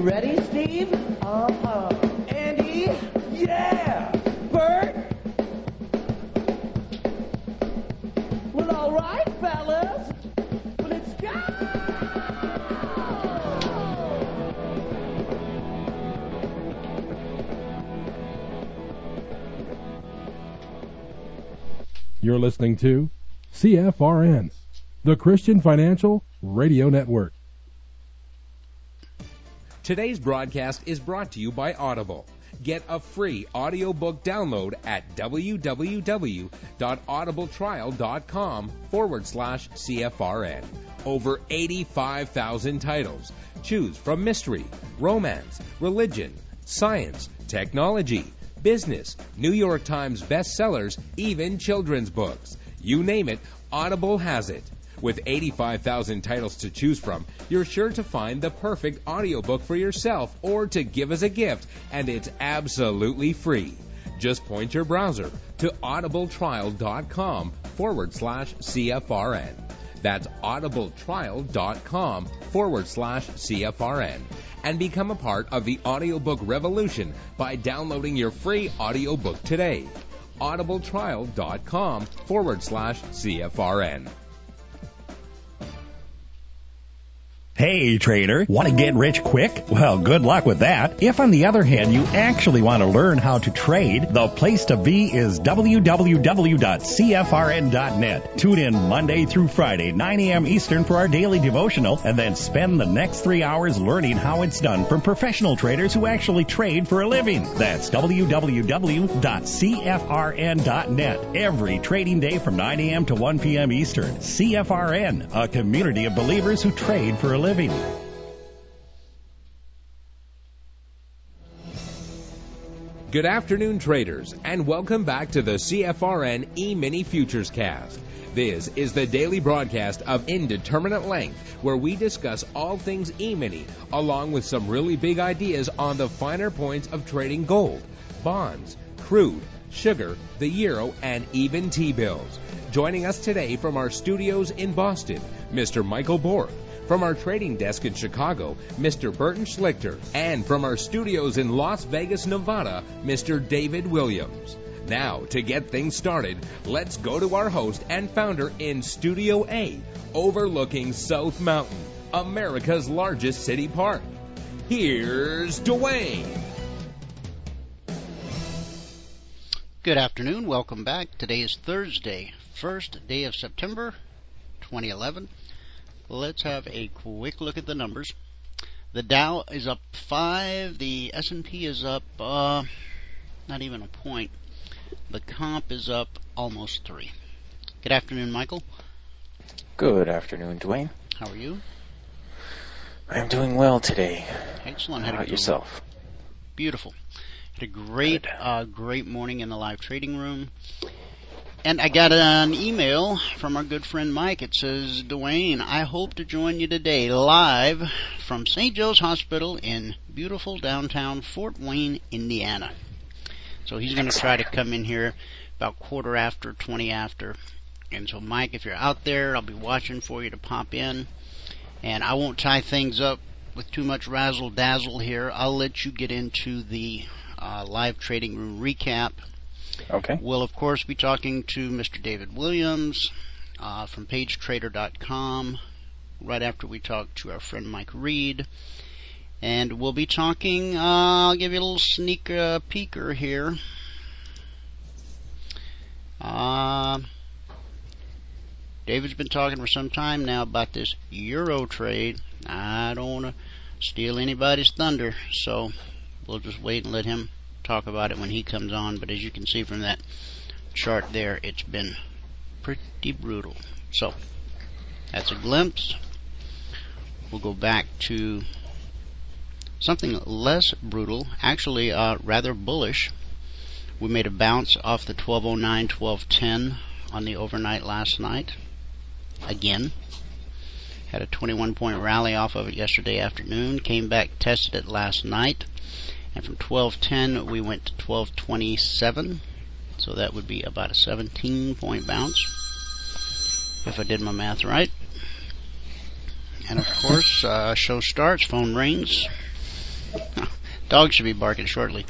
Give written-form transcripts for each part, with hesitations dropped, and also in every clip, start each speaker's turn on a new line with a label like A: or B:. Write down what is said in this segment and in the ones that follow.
A: ready, Steve? Uh-huh. Andy? Yeah! Bert? Well, all right, fellas. Let's go!
B: You're listening to CFRN, the Christian Financial Radio Network.
C: Today's broadcast is brought to you by Audible. Get a free audiobook download at www.audibletrial.com/CFRN. Over 85,000 titles. Choose from mystery, romance, religion, science, technology, business, New York Times bestsellers, even children's books. You name it, Audible has it. With 85,000 titles to choose from, you're sure to find the perfect audiobook for yourself or to give as a gift, and it's absolutely free. Just point your browser to audibletrial.com/CFRN. That's audibletrial.com/CFRN. And become a part of the audiobook revolution by downloading your free audiobook today. audibletrial.com/CFRN.
D: Hey, trader, want to get rich quick? Well, good luck with that. If, on the other hand, you actually want to learn how to trade, the place to be is www.cfrn.net. Tune in Monday through Friday, 9 a.m. Eastern for our daily devotional, and then spend the next 3 hours learning how it's done from professional traders who actually trade for a living. That's www.cfrn.net. Every trading day from 9 a.m. to 1 p.m. Eastern. CFRN, a community of believers who trade for a living.
C: Good afternoon, traders, and welcome back to the CFRN E-Mini Futures Cast. This is the daily broadcast of Indeterminate Length, where we discuss all things E-Mini, along with some really big ideas on the finer points of trading gold, bonds, crude, sugar, the euro, and even T-bills. Joining us today from our studios in Boston, Mr. Michael Bork. From our trading desk in Chicago, Mr. Burton Schlichter. And from our studios in Las Vegas, Nevada, Mr. David Williams. Now, to get things started, let's go to our host and founder in Studio A, overlooking South Mountain, America's largest city park. Here's Dwayne.
E: Good afternoon. Welcome back. Today is Thursday, 1st day of September, 2011. Let's have a quick look at the numbers. The Dow is up 5. The S&P is up not even a point. The comp is up almost 3. Good afternoon, Michael.
F: Good afternoon, Dwayne.
E: How are you?
F: I'm doing well today.
E: Excellent.
F: How about yourself?
E: Beautiful. Had a great morning in the live trading room. And I got an email from our good friend Mike. It says, Dwayne, I hope to join you today live from St. Joe's Hospital in beautiful downtown Fort Wayne, Indiana. So he's going to try to come in here about 20 after. And so, Mike, if you're out there, I'll be watching for you to pop in. And I won't tie things up with too much razzle-dazzle here. I'll let you get into the live trading room recap.
F: Okay.
E: We'll, of course, be talking to Mr. David Williams from PageTrader.com right after we talk to our friend Mike Reed. And we'll be talking, I'll give you a little sneak peeker here. David's been talking for some time now about this Euro trade. I don't want to steal anybody's thunder, so we'll just wait and let him talk about it when he comes on. But as you can see from that chart there, it's been pretty brutal. So that's a glimpse. We'll go back to something less brutal, actually rather bullish. We made a bounce off the 1209, 1210 on the overnight last night. Again, had a 21-point rally off of it yesterday afternoon. Came back, tested it last night. And from 1210, we went to 1227. So that would be about a 17-point bounce, if I did my math right. And of course, show starts, phone rings. Dogs should be barking shortly.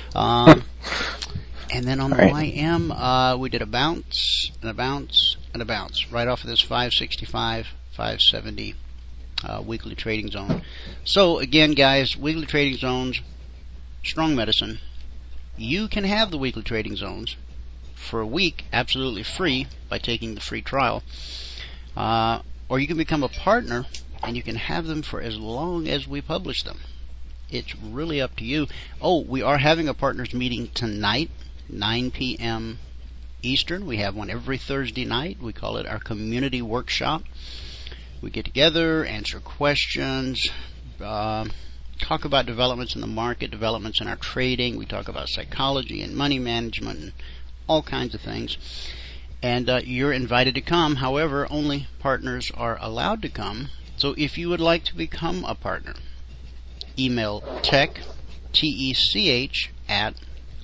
E: And then on the YM, we did a bounce, and a bounce, and a bounce, right off of this 565, 570 weekly trading zone. So again, guys, weekly trading zones, strong medicine. You can have the weekly trading zones for a week absolutely free by taking the free trial. Or you can become a partner and you can have them for as long as we publish them. It's really up to you. Oh, we are having a partners meeting tonight, 9 p.m. Eastern. We have one every Thursday night. We call it our community workshop. We get together, answer questions, talk about developments in the market, developments in our trading. We talk about psychology and money management and all kinds of things. And you're invited to come. However, only partners are allowed to come. So if you would like to become a partner, email tech, T-E-C-H, at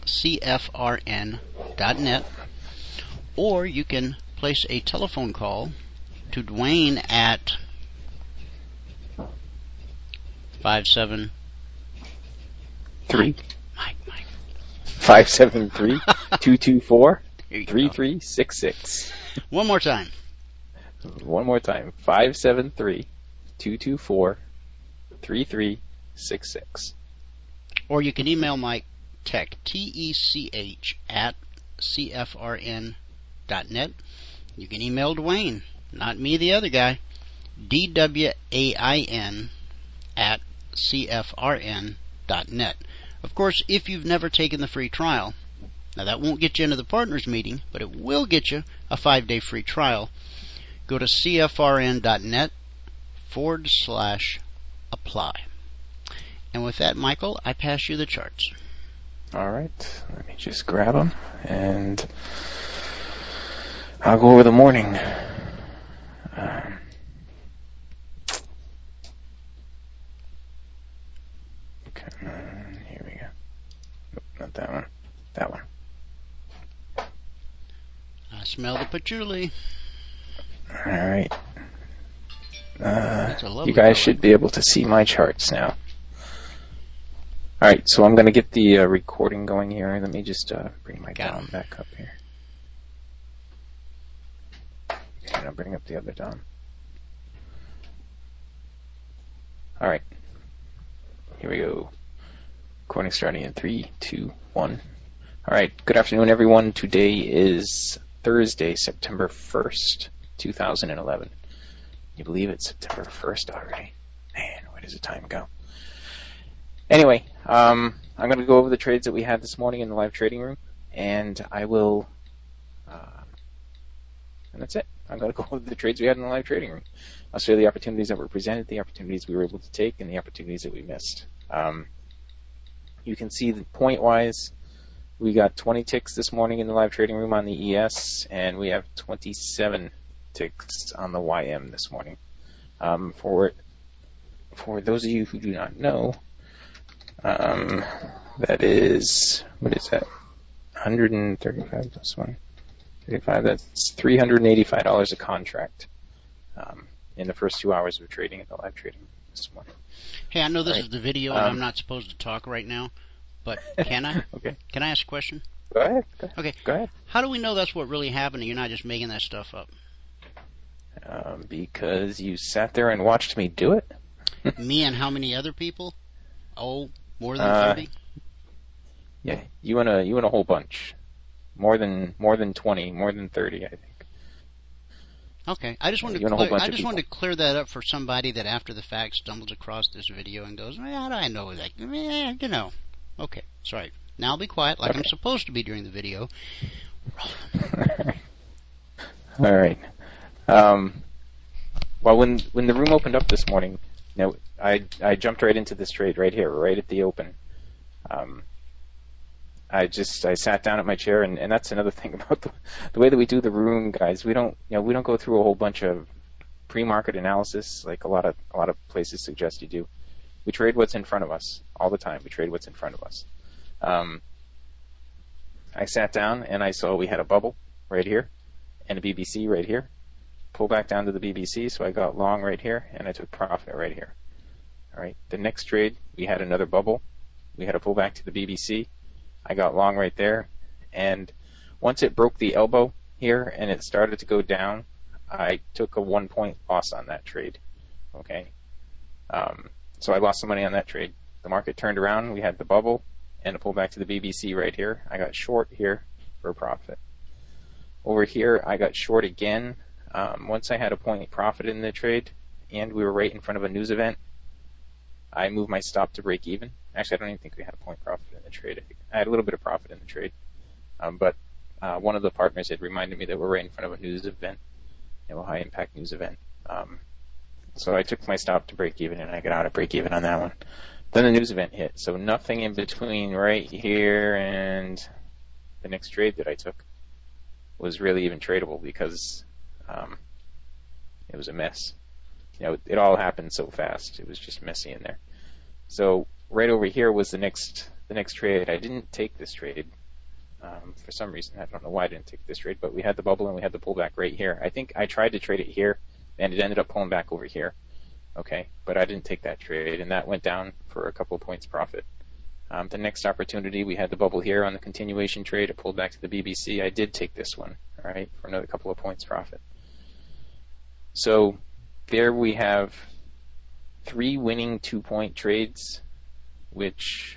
E: cfrn.net, or you can place a telephone call to Dwayne at 573
F: 573-224-3366.
E: One more time.
F: 573-224-3366.
E: Or you can email Mike Tech, T-E-C-H, at cfrn.net. You can email Dwayne, not me, the other guy, DWAIN at cfrn.net. Of course, if you've never taken the free trial, now that won't get you into the partners meeting, but it will get you a 5-day free trial. Go to cfrn.net/apply. And with that, Michael, I pass you the charts.
F: All right, let me just grab them, and I'll go over the morning. Okay, here we go. Nope, not that one. That one.
E: I smell the patchouli.
F: All right. You guys
E: color.
F: should be able to see my charts now. All right, so I'm going to get the recording going here. Let me just bring my DOM back up here. And I'll bring up the other DOM. All right. Here we go. Recording starting in 3, 2, 1. All right. Good afternoon, everyone. Today is Thursday, September 1st, 2011. Can you believe it's September 1st already? Man, where does the time go? Anyway, I'm going to go over the trades that we had this morning in the live trading room, and I will, and that's it. I'm going to go over the trades we had in the live trading room. I'll show you the opportunities that were presented, the opportunities we were able to take, and the opportunities that we missed. You can see that point-wise, we got 20 ticks this morning in the live trading room on the ES, and we have 27 ticks on the YM this morning. For those of you who do not know, that is, what is that? 135 plus 135. That's $385 a contract in the first 2 hours of trading at the live trading this morning.
E: Hey, I know this is the video and I'm not supposed to talk right now, but can I?
F: Okay.
E: Can I ask a question?
F: Go ahead.
E: Okay.
F: Go ahead.
E: How do we know that's what really happened and you're not just making that stuff up?
F: Because you sat there and watched me do it.
E: Me and how many other people? Oh, more than 30?
F: Yeah, you and a whole bunch. More than 20, more than 30, I think.
E: Okay, I just wanted to clear that up for somebody that after the fact stumbles across this video and goes, "How do I know that?" You know. Okay, sorry. Now I'll be quiet like I'm supposed to be during the video.
F: All right. Well, when the room opened up this morning, I jumped right into this trade right here, right at the open. I sat down at my chair, and that's another thing about the way that we do the room, guys. We don't go through a whole bunch of pre-market analysis like a lot of places suggest you do. We trade what's in front of us all the time. We trade what's in front of us. I sat down and I saw we had a bubble right here and a BBC right here. Pull back down to the BBC, so I got long right here and I took profit right here. All right. The next trade, we had another bubble. We had a pullback to the BBC. I got long right there, and once it broke the elbow here and it started to go down, I took a 1 point loss on that trade. Okay. So I lost some money on that trade. The market turned around. We had the bubble and a pullback to the BBC right here. I got short here for a profit. Over here, I got short again. Once I had a point profit in the trade and we were right in front of a news event, I moved my stop to break even. Actually, I don't even think we had a point profit in the trade. I had a little bit of profit in the trade. But one of the partners had reminded me that we're right in front of a news event, a high impact news event. So I took my stop to break even, and I got out at break even on that one. Then the news event hit, so nothing in between right here and the next trade that I took was really even tradable because it was a mess. It all happened so fast. It was just messy in there. So right over here was the next trade. I didn't take this trade for some reason. I don't know why I didn't take this trade, but we had the bubble and we had the pullback right here. I think I tried to trade it here, and it ended up pulling back over here. Okay, but I didn't take that trade, and that went down for a couple of points profit. The next opportunity, we had the bubble here on the continuation trade. It pulled back to the BBC. I did take this one, all right, for another couple of points profit. So there we have 3 winning 2-point trades, which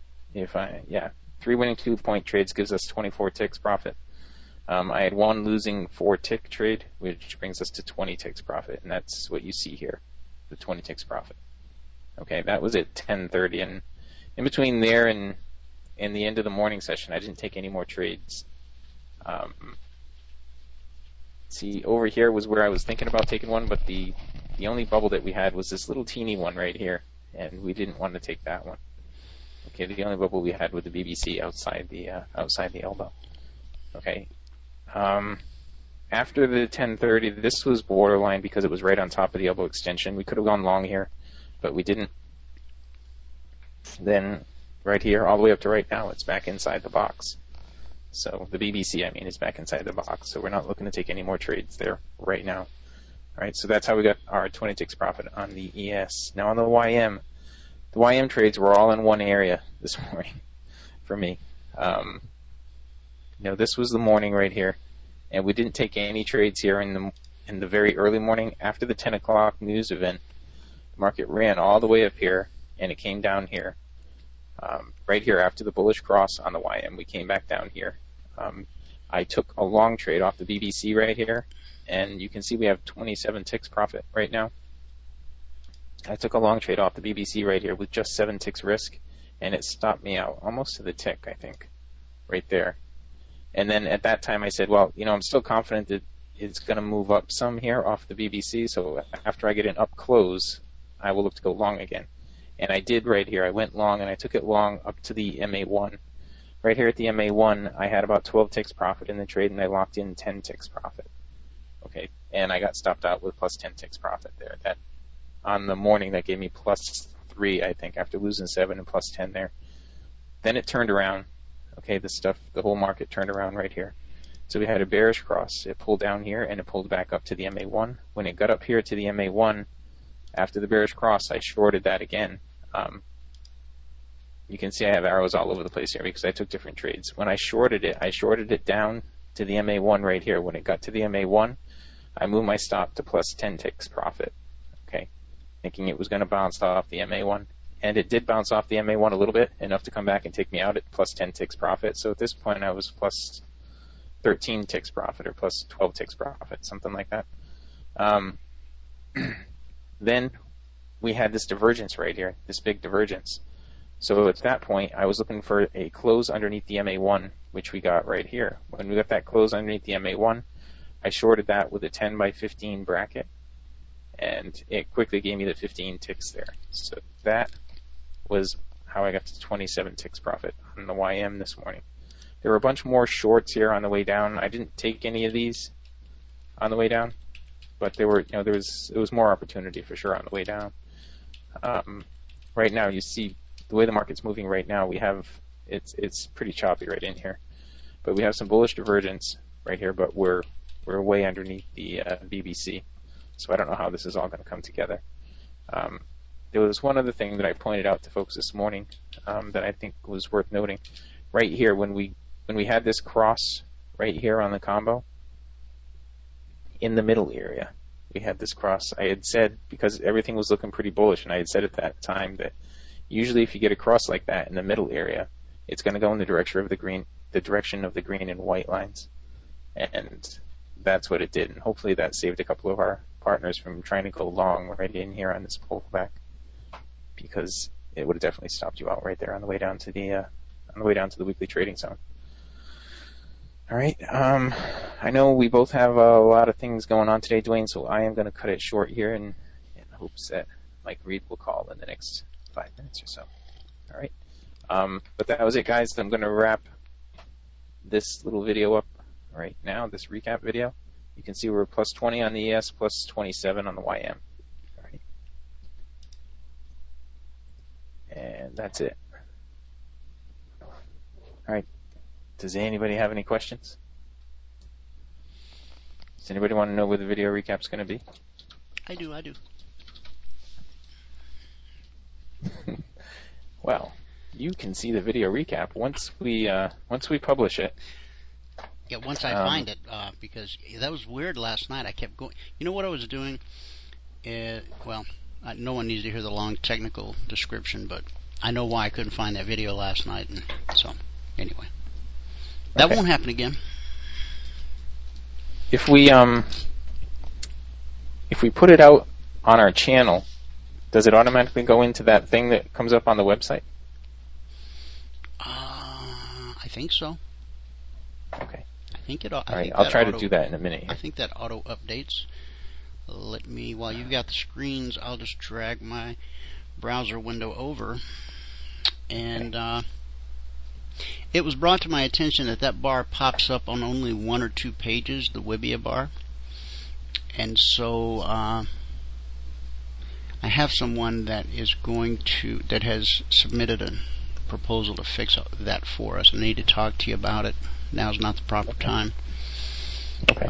F: 3 winning 2-point trades gives us 24 ticks profit. I had 1 losing 4-tick trade, which brings us to 20 ticks profit, and that's what you see here, the 20 ticks profit. Okay, that was at 10:30, and in between there and the end of the morning session, I didn't take any more trades. See, over here was where I was thinking about taking one, but the only bubble that we had was this little teeny one right here, and we didn't want to take that one. Okay, the only bubble we had was the BBC outside the elbow. Okay. After the 10:30, this was borderline because it was right on top of the elbow extension. We could have gone long here, but we didn't. Then right here, all the way up to right now, it's back inside the box. So the BBC, is back inside the box. So we're not looking to take any more trades there right now. All right, so that's how we got our 20 ticks profit on the ES. Now on the YM trades were all in one area this morning for me. This was the morning right here, and we didn't take any trades here in the very early morning. After the 10 o'clock news event, the market ran all the way up here, and it came down here. Right here after the bullish cross on the YM, we came back down here. I took a long trade off the BBC right here, and you can see we have 27 ticks profit right now. I took a long trade off the BBC right here with just 7 ticks risk, and it stopped me out almost to the tick, I think, right there. And then at that time I said, well, I'm still confident that it's going to move up some here off the BBC, so after I get an up close, I will look to go long again. And I did right here. I went long, and I took it long up to the MA1. Right here at the MA1, I had about 12 ticks profit in the trade, and I locked in 10 ticks profit. Okay, and I got stopped out with plus 10 ticks profit there. That on the morning, that gave me plus 3, I think, after losing 7 and plus 10 there. Then it turned around. Okay, the whole market turned around right here. So we had a bearish cross. It pulled down here, and it pulled back up to the MA1. When it got up here to the MA1, after the bearish cross, I shorted that again. You can see I have arrows all over the place here because I took different trades. When I shorted it down to the MA1 right here. When it got to the MA1, I moved my stop to plus 10 ticks profit. Okay, thinking it was going to bounce off the MA1. And it did bounce off the MA1 a little bit, enough to come back and take me out at plus 10 ticks profit. So at this point, I was plus 13 ticks profit or plus 12 ticks profit, something like that. Then we had this divergence right here, this big divergence. So at that point, I was looking for a close underneath the MA1, which we got right here. When we got that close underneath the MA1, I shorted that with a 10 by 15 bracket, and it quickly gave me the 15 ticks there. So that was how I got to 27 ticks profit on the YM this morning. There were a bunch more shorts here on the way down. I didn't take any of these on the way down, but there were, it was more opportunity for sure on the way down. Right now, you see the way the market's moving right now. We have it's pretty choppy right in here, but we have some bullish divergence right here. But we're way underneath the BBC, so I don't know how this is all going to come together. there was one other thing that I pointed out to folks this morning that I think was worth noting. Right here, when we had this cross right here on the combo, in the middle area, we had this cross. I had said, because everything was looking pretty bullish, and I had said at that time that usually if you get a cross like that in the middle area, it's going to go in the direction of the green and white lines. And that's what it did. And hopefully that saved a couple of our partners from trying to go long right in here on this pullback, because it would have definitely stopped you out right there on the way down to the weekly trading zone. All right. I know we both have a lot of things going on today, Dwayne, so I am going to cut it short here in hopes that Mike Reed will call in the next 5 minutes or so. All right. But that was it, guys. I'm going to wrap this little video up right now, this recap video. You can see we're plus 20 on the ES, plus 27 on the YM. All right. And that's it. All right. Does anybody have any questions? Does anybody want to know where the video recap's going to be?
E: I do.
F: Well, you can see the video recap once we publish it.
E: Yeah, once I find it, because that was weird last night. I kept going. You know what I was doing? No one needs to hear the long technical description, but I know why I couldn't find that video last night. And so, anyway. That won't happen again.
F: If we put it out on our channel, does it automatically go into that thing that comes up on the website?
E: I think so.
F: Okay.
E: I think it.
F: All right, I'll try to do that in a minute.
E: I think that auto updates. While you've got the screens, I'll just drag my browser window over, and it was brought to my attention that bar pops up on only 1 or 2 pages, the Wibbia bar. And so I have someone that has submitted a proposal to fix that for us. I need to talk to you about it. Now's not the proper time.
F: Okay.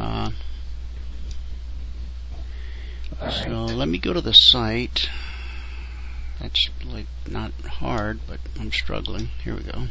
E: So let me go to the site. That's not hard, but I'm struggling. Here we go.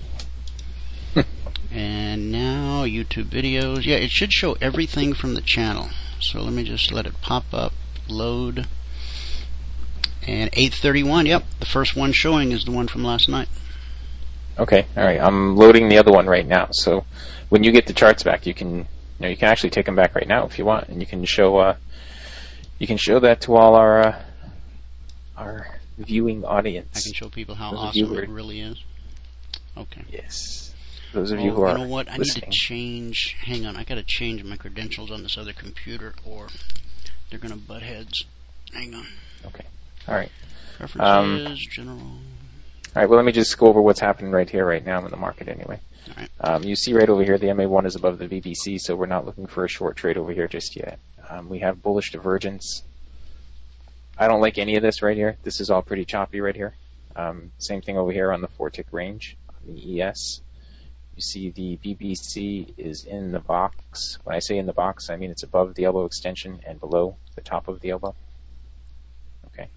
E: And now YouTube videos. Yeah, it should show everything from the channel. So let me just let it pop up, load. And 8:31. Yep, the first one showing is the one from last night.
F: Okay, all right. I'm loading the other one right now. So when you get the charts back, you can actually take them back right now if you want, and you can show that to all our viewing audience.
E: I can show people how awesome it really is. Okay.
F: Yes. Those of you who are
E: You know what? I
F: listening.
E: need to change. Hang on. I got to change my credentials on this other computer, or they're going to butt heads. Hang on.
F: Okay. All right.
E: Preferences, general.
F: All right. Well, let me just go over what's happening right here, right now in the market anyway.
E: All right.
F: You see right over here, the MA1 is above the VBC, so we're not looking for a short trade over here just yet. We have bullish divergence. I don't like any of this right here. This is all pretty choppy right here. Same thing over here on the 4-tick range, on the ES. You see the BBC is in the box. When I say in the box, I mean it's above the elbow extension and below the top of the elbow. Okay.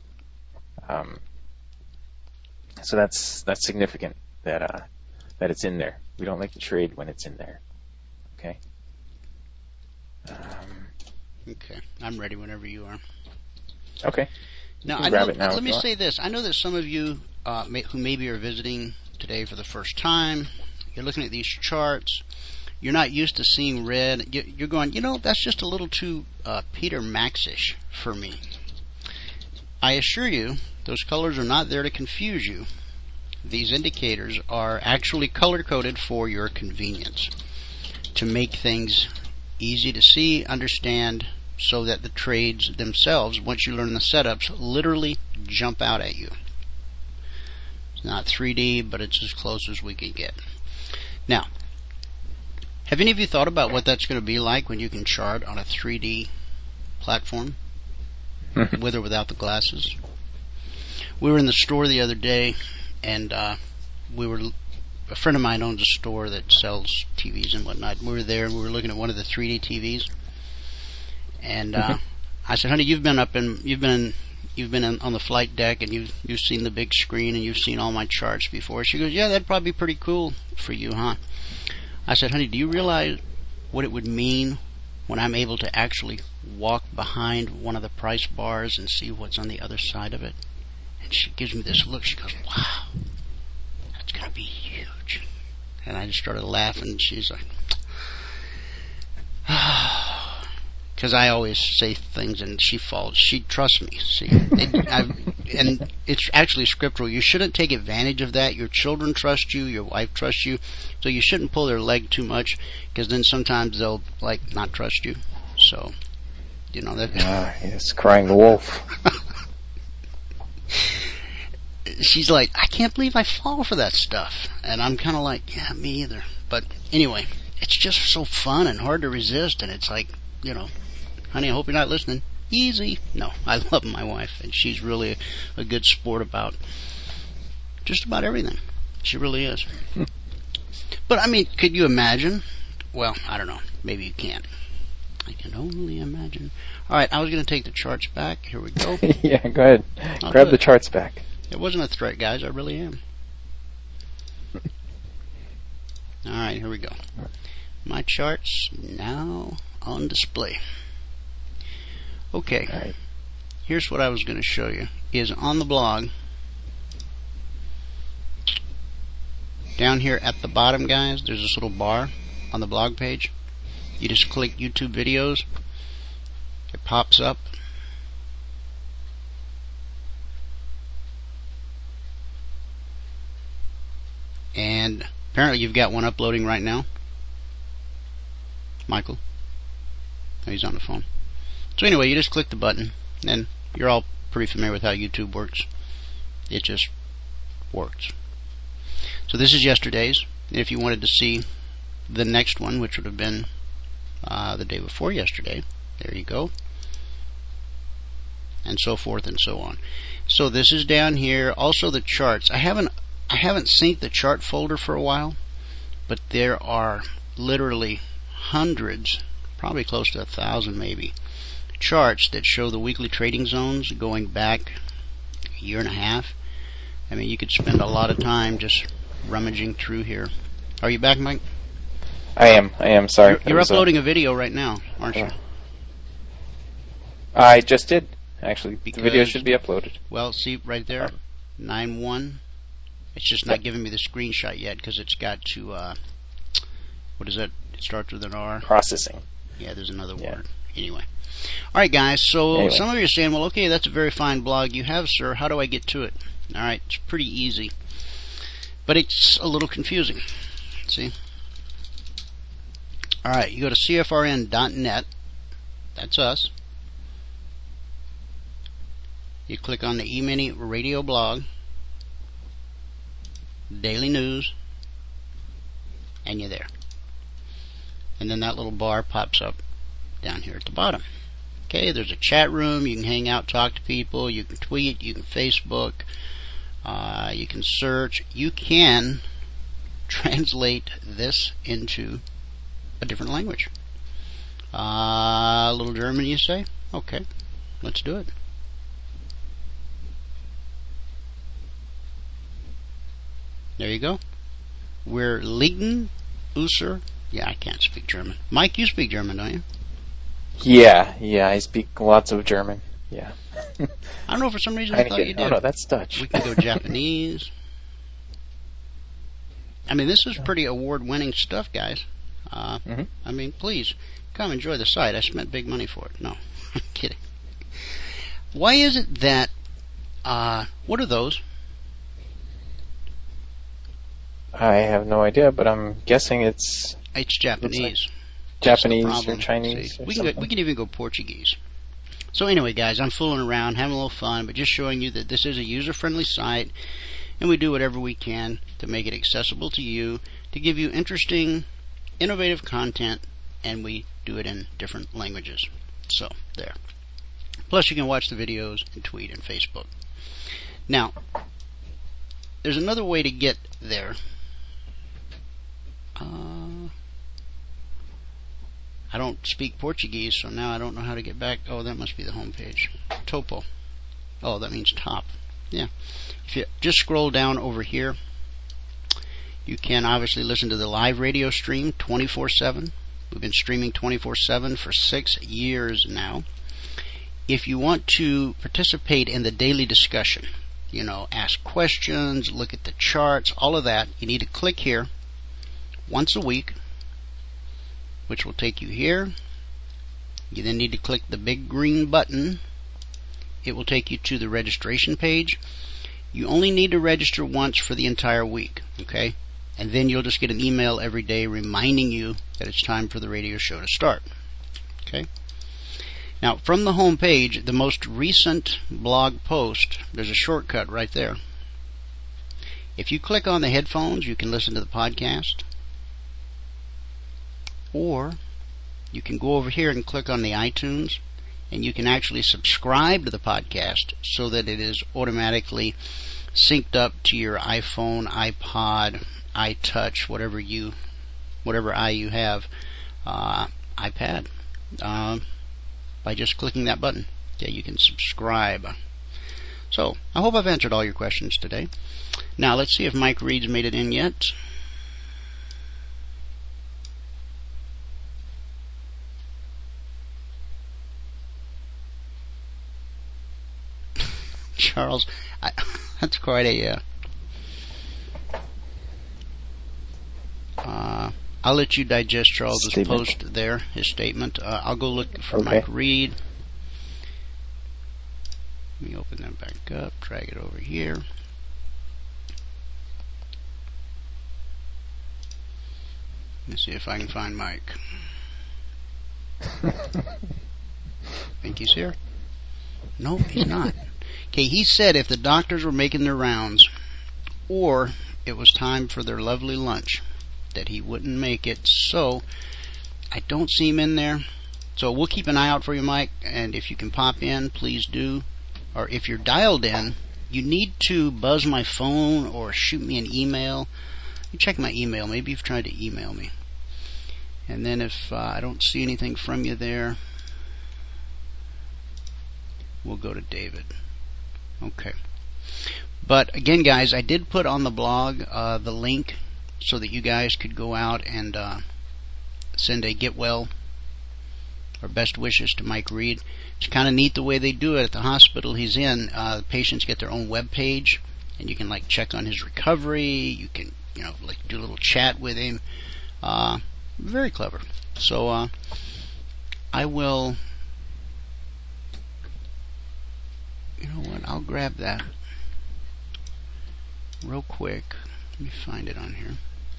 F: So that's significant that it's in there. We don't like to trade when it's in there. Okay.
E: Okay. I'm ready whenever you are.
F: Okay.
E: Now, let me say this. I know that some of you who maybe are visiting today for the first time, you're looking at these charts, you're not used to seeing red. You're going, that's just a little too Peter Max-ish for me. I assure you, those colors are not there to confuse you. These indicators are actually color-coded for your convenience, to make things easy to see, understand, so that the trades themselves, once you learn the setups, literally jump out at you. It's not 3D, but it's as close as we can get. Now, have any of you thought about what that's going to be like when you can chart on a 3D platform, with or without the glasses? We were in the store the other day, and a friend of mine owns a store that sells TVs and whatnot. We were there, and we were looking at one of the 3D TVs. And I said, honey, you've been you've been on the flight deck and you've seen the big screen and you've seen all my charts before. She goes, yeah, that'd probably be pretty cool for you, huh? I said, honey, do you realize what it would mean when I'm able to actually walk behind one of the price bars and see what's on the other side of it? And she gives me this look. She goes, wow, that's going to be huge. And I just started laughing. And she's like, because I always say things and she falls. She trusts me. See, and it's actually scriptural. You shouldn't take advantage of that. Your children trust you. Your wife trusts you. So you shouldn't pull their leg too much, because then sometimes they'll like not trust you. So, you know that.
F: Yes, crying the wolf.
E: She's like, I can't believe I fall for that stuff. And I'm kind of like, yeah, me either. But anyway, it's just so fun and hard to resist. And it's like, you know, honey, I hope you're not listening. Easy. No, I love my wife. And she's really a good sport about just about everything. She really is. But, I mean, could you imagine? Well, I don't know. Maybe you can't. I can only imagine. All right, I was going to take the charts back. Here we go.
F: Yeah, go ahead. Grab the charts back.
E: It wasn't a threat, guys. I really am. All right, here we go. My charts now on display. Okay.
F: Right.
E: Here's what I was going to show you. Is on the blog, down here at the bottom, guys, there's this little bar on the blog page. You just click YouTube videos. It pops up. And apparently you've got one uploading right now. Michael. Oh, he's on the phone. So anyway, you just click the button, and you're all pretty familiar with how YouTube works. It just works. So this is yesterday's. And if you wanted to see the next one, which would have been the day before yesterday, there you go. And so forth and so on. So this is down here. Also the charts. I haven't synced the chart folder for a while, but there are literally hundreds, probably close to 1,000 maybe, charts that show the weekly trading zones going back a year and a half. I mean, you could spend a lot of time just rummaging through here. Are you back, Mike?
F: I am. Sorry.
E: You're uploading a video right now, aren't you?
F: I just did, actually. The video should be uploaded.
E: Well, see right there, 9-1. It's just not giving me the screenshot yet because it's got to, what is that? It starts with an R.
F: Processing.
E: Yeah, there's another word. Anyway. All right, guys. So some of you are saying, well, okay, that's a very fine blog you have, sir. How do I get to it? All right, it's pretty easy. But it's a little confusing. See? All right, you go to CFRN.net. That's us. You click on the E-mini radio blog, daily news, and you're there. And then that little bar pops up down here at the bottom. Okay, there's a chat room. You can hang out, talk to people. You can tweet. You can Facebook. You can search. You can translate this into a different language. A little German, you say? Okay, let's do it. There you go. We're liegen, User. Yeah, I can't speak German. Mike, you speak German, don't you?
F: Yeah, I speak lots of German. Yeah.
E: I don't know, for some reason I thought you did.
F: Oh, no, that's Dutch.
E: We can go Japanese. I mean, this is pretty award-winning stuff, guys. I mean, please, come enjoy the site. I spent big money for it. No, I'm kidding. Why is it that, what are those?
F: I have no idea, but I'm guessing it's
E: Japanese.
F: Japanese or Chinese. Or
E: we can even go Portuguese. So anyway, guys, I'm fooling around, having a little fun, but just showing you that this is a user-friendly site, and we do whatever we can to make it accessible to you, to give you interesting, innovative content, and we do it in different languages. So, there. Plus, you can watch the videos and tweet and Facebook. Now, there's another way to get there. I don't speak Portuguese, so now I don't know how to get back. Oh, that must be the home page. Topo. Oh, that means top. Yeah. If you just scroll down over here, you can obviously listen to the live radio stream 24/7. We've been streaming 24/7 for 6 years now. If you want to participate in the daily discussion, ask questions, look at the charts, all of that, you need to click here once a week, which will take you here. You then need to click the big green button. It will take you to the registration page. You only need to register once for the entire week, okay? And then you'll just get an email every day reminding you that it's time for the radio show to start, okay? Now, from the home page, the most recent blog post, there's a shortcut right there. If you click on the headphones, you can listen to the podcast. Or you can go over here and click on the iTunes, and you can actually subscribe to the podcast so that it is automatically synced up to your iPhone, iPod, iTouch, whatever eye you have, iPad, by just clicking that button. Yeah, you can subscribe. So, I hope I've answered all your questions today. Now, let's see if Mike Reed's made it in yet. Charles, that's quite a... I'll let you digest Charles's post there, his statement. I'll go look for Mike Reed. Let me open that back up, drag it over here. Let's see if I can find Mike. Think he's here? Nope, he's not. Okay, he said if the doctors were making their rounds or it was time for their lovely lunch, that he wouldn't make it. So I don't see him in there. So we'll keep an eye out for you, Mike, and if you can pop in, please do. Or if you're dialed in, you need to buzz my phone or shoot me an email. You check my email. Maybe you've tried to email me. And then if I don't see anything from you there, we'll go to David. Okay. But again, guys, I did put on the blog the link so that you guys could go out and send a get well or best wishes to Mike Reed. It's kind of neat the way they do it at the hospital he's in. The patients get their own web page, and you can check on his recovery. You can do a little chat with him. Very clever. So I will. You know what? I'll grab that real quick. Let me find it on here.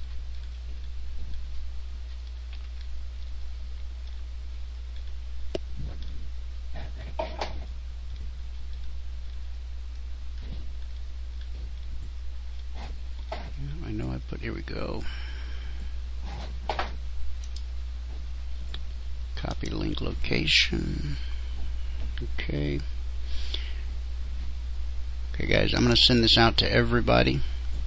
E: I know I put, here we go. Copy link location. Okay. Okay, guys, I'm going to send this out to everybody.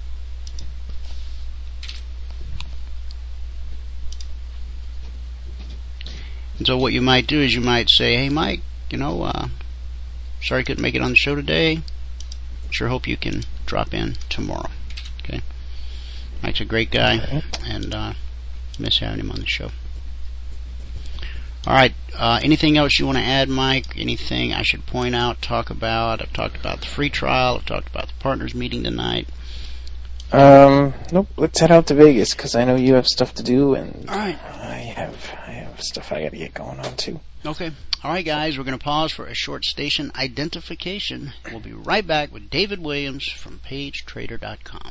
E: And so what you might do is you might say, hey, Mike, sorry I couldn't make it on the show today. Sure hope you can drop in tomorrow. Okay. Mike's a great guy, and miss having him on the show. All right. Anything else you want to add, Mike? Anything I should point out, talk about? I've talked about the free trial. I've talked about the partners meeting tonight.
F: Nope. Let's head out to Vegas because I know you have stuff to do, and
E: all right.
F: I have stuff I got to get going on too.
E: Okay. All right, guys. We're going to pause for a short station identification. We'll be right back with David Williams from PageTrader.com.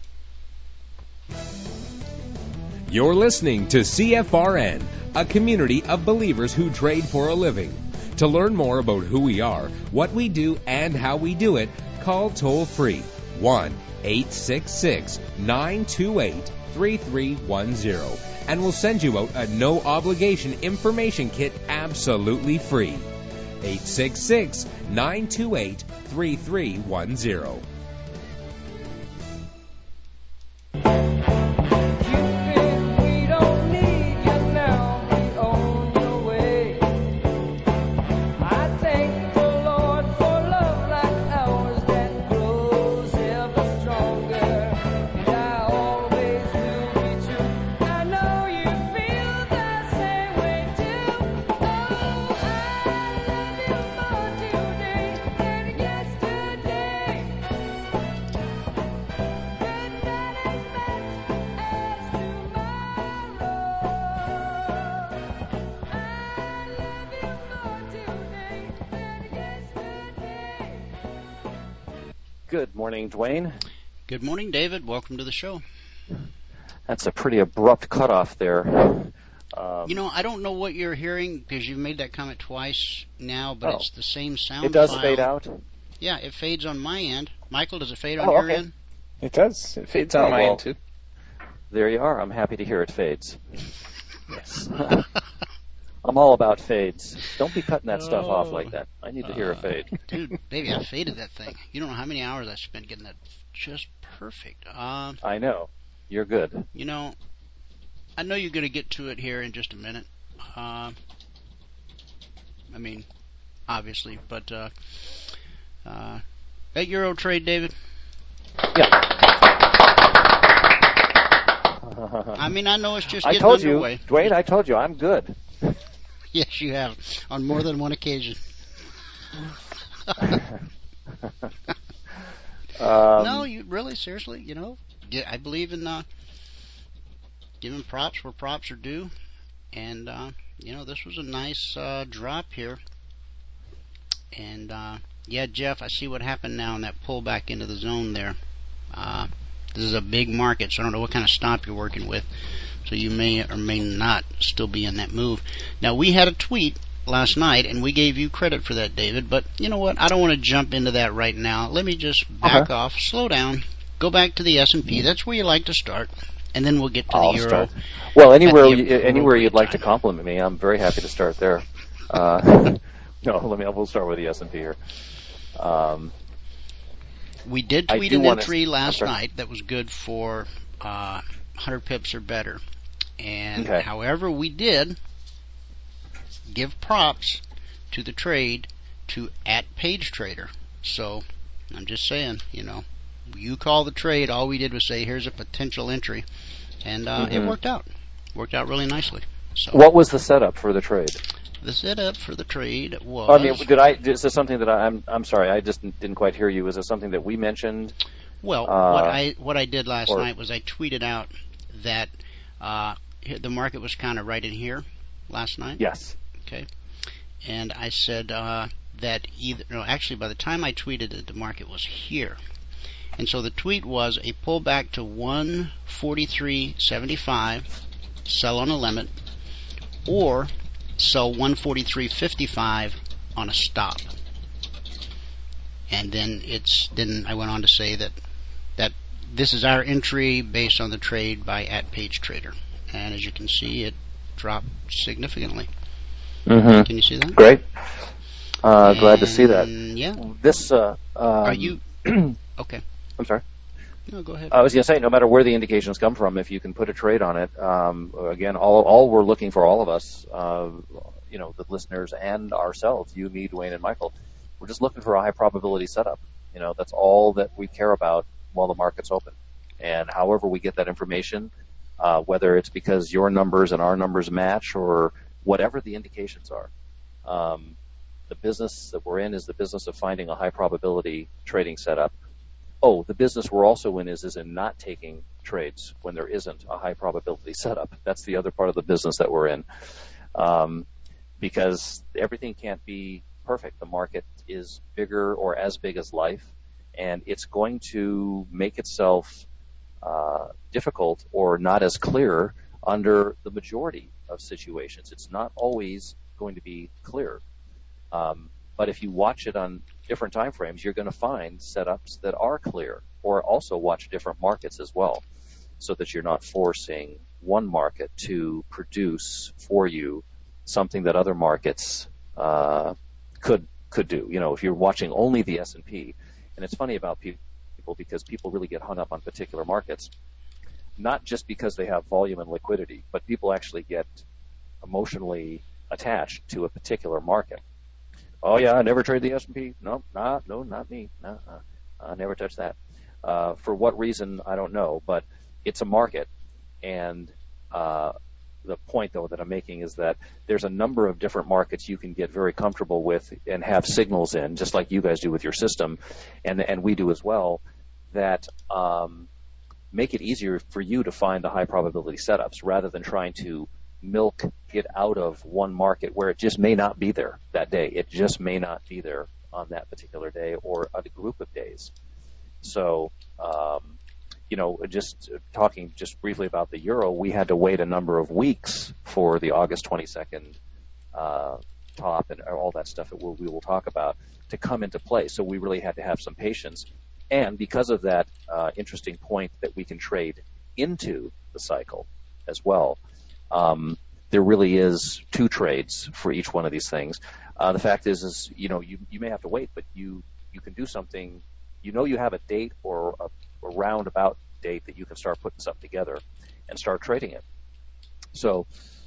C: You're listening to CFRN, a community of believers who trade for a living. To learn more about who we are, what we do, and how we do it, call toll-free 1-866-928-3310, and we'll send you out a no-obligation information kit absolutely free. 866-928-3310.
A: I thank the Lord for love like
G: Good morning, Dwayne.
E: Good morning, David. Welcome to the show.
G: That's a pretty abrupt cutoff there.
E: I don't know what you're hearing because you've made that comment twice now, but it's the same sound.
G: It does
E: file.
G: fade out?
E: Yeah, it fades on my end. Michael, does it fade on your end?
F: It does. It fades on my end, too.
G: There you are. I'm happy to hear it fades. Yes. I'm all about fades. Don't be cutting that stuff off like that. I need to hear a fade.
E: Dude, baby, I faded that thing. You don't know how many hours I spent getting that just perfect.
G: I know. You're good.
E: I know you're going to get to it here in just a minute. Obviously, but that Euro trade, David?
G: Yeah.
E: I know it's just getting
G: I told
E: underway.
G: you, Dwayne, I told you, I'm good.
E: Yes, you have, on more than one occasion. No, you really, seriously, I believe in giving props where props are due. And, this was a nice drop here. And, Jeff, I see what happened now in that pullback into the zone there. This is a big market, so I don't know what kind of stop you're working with. So you may or may not still be in that move. Now, we had a tweet last night, and we gave you credit for that, David. But you know what? I don't want to jump into that right now. Let me just back off, slow down, go back to the S&P. That's where you like to start, and then we'll get to the Euro.
G: Start. Well, anywhere you'd like to compliment me, I'm very happy to start there. We'll start with the S&P here.
E: We did tweet an entry last night that was good for 100 pips or better. And however, we did give props to the trade to @PageTrader. So I'm just saying, you call the trade. All we did was say, here's a potential entry. And it worked out. Worked out really nicely. So
G: what was the setup for the trade?
E: The setup for the trade was...
G: is this something that I'm sorry, I just didn't quite hear you. Is this something that we mentioned?
E: Well, what I did last night was I tweeted out that the market was kind of right in here last night.
G: Yes.
E: Okay. And I said that actually by the time I tweeted it, the market was here. And so the tweet was a pullback to 143.75, sell on a limit, or sell 143.55 on a stop. And then I went on to say that this is our entry based on the trade by @PageTrader. And as you can see, it dropped significantly.
G: Mm-hmm.
E: Can you see that?
G: Great. Glad to see that.
E: Yeah.
G: This.
E: Are you okay?
G: I'm sorry.
E: No, go ahead.
G: I was going to say, no matter where the indications come from, if you can put a trade on it, again, all we're looking for, all of us, the listeners and ourselves, you, me, Dwayne, and Michael, we're just looking for a high probability setup. That's all that we care about while the market's open. And however we get that information, whether it's because your numbers and our numbers match or whatever the indications are, the business that we're in is the business of finding a high probability trading setup. The business we're also in is in not taking trades when there isn't a high probability setup. That's the other part of the business that we're in. Because everything can't be perfect. The market is bigger or as big as life, and it's going to make itself difficult or not as clear under the majority of situations. It's not always going to be clear. But if you watch it on different time frames, you're going to find setups that are clear, or also watch different markets as well, so that you're not forcing one market to produce for you something that other markets could do. If you're watching only the S&P, and it's funny about people because people really get hung up on particular markets, not just because they have volume and liquidity, but people actually get emotionally attached to a particular market. Oh yeah, I never trade the S&P. No, not me. No, I never touch that. For what reason, I don't know, but it's a market. And the point, though, that I'm making is that there's a number of different markets you can get very comfortable with and have signals in, just like you guys do with your system, and we do as well, that make it easier for you to find the high probability setups rather than trying to milk it out of one market where it just may not be there that day. It just may not be there on that particular day or a group of days. So, just talking just briefly about the euro, we had to wait a number of weeks for the August 22nd top and all that stuff that we will talk about to come into play. So we really had to have some patience. And because of that interesting point that we can trade into the cycle as well, there really is two trades for each one of these things. The fact is you may have to wait, but you can do something. You have a date or a roundabout date that you can start putting something together and start trading it. So,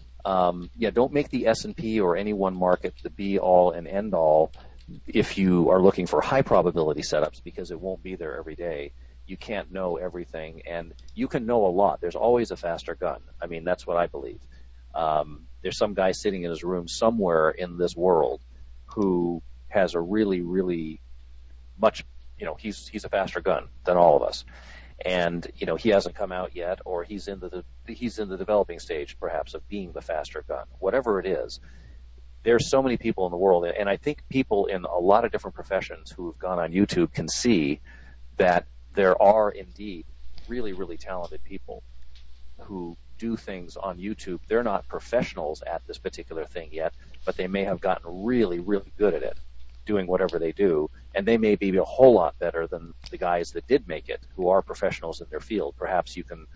G: don't make the S&P or any one market the be-all and end-all if you are looking for high probability setups, because it won't be there every day. You can't know everything, and you can know a lot. There's always a faster gun. I mean, that's what I believe. There's some guy sitting in his room somewhere in this world who has a really, really much, he's a faster gun than all of us. And, he hasn't come out yet, or he's in the developing stage, perhaps, of being the faster gun. Whatever it is, there's so many people in the world, and I think people in a lot of different professions who have gone on YouTube can see that there are indeed really, really talented people who do things on YouTube. They're not professionals at this particular thing yet, but they may have gotten really, really good at it, doing whatever they do, and they may be a whole lot better than the guys that did make it, who are professionals in their field. Perhaps you can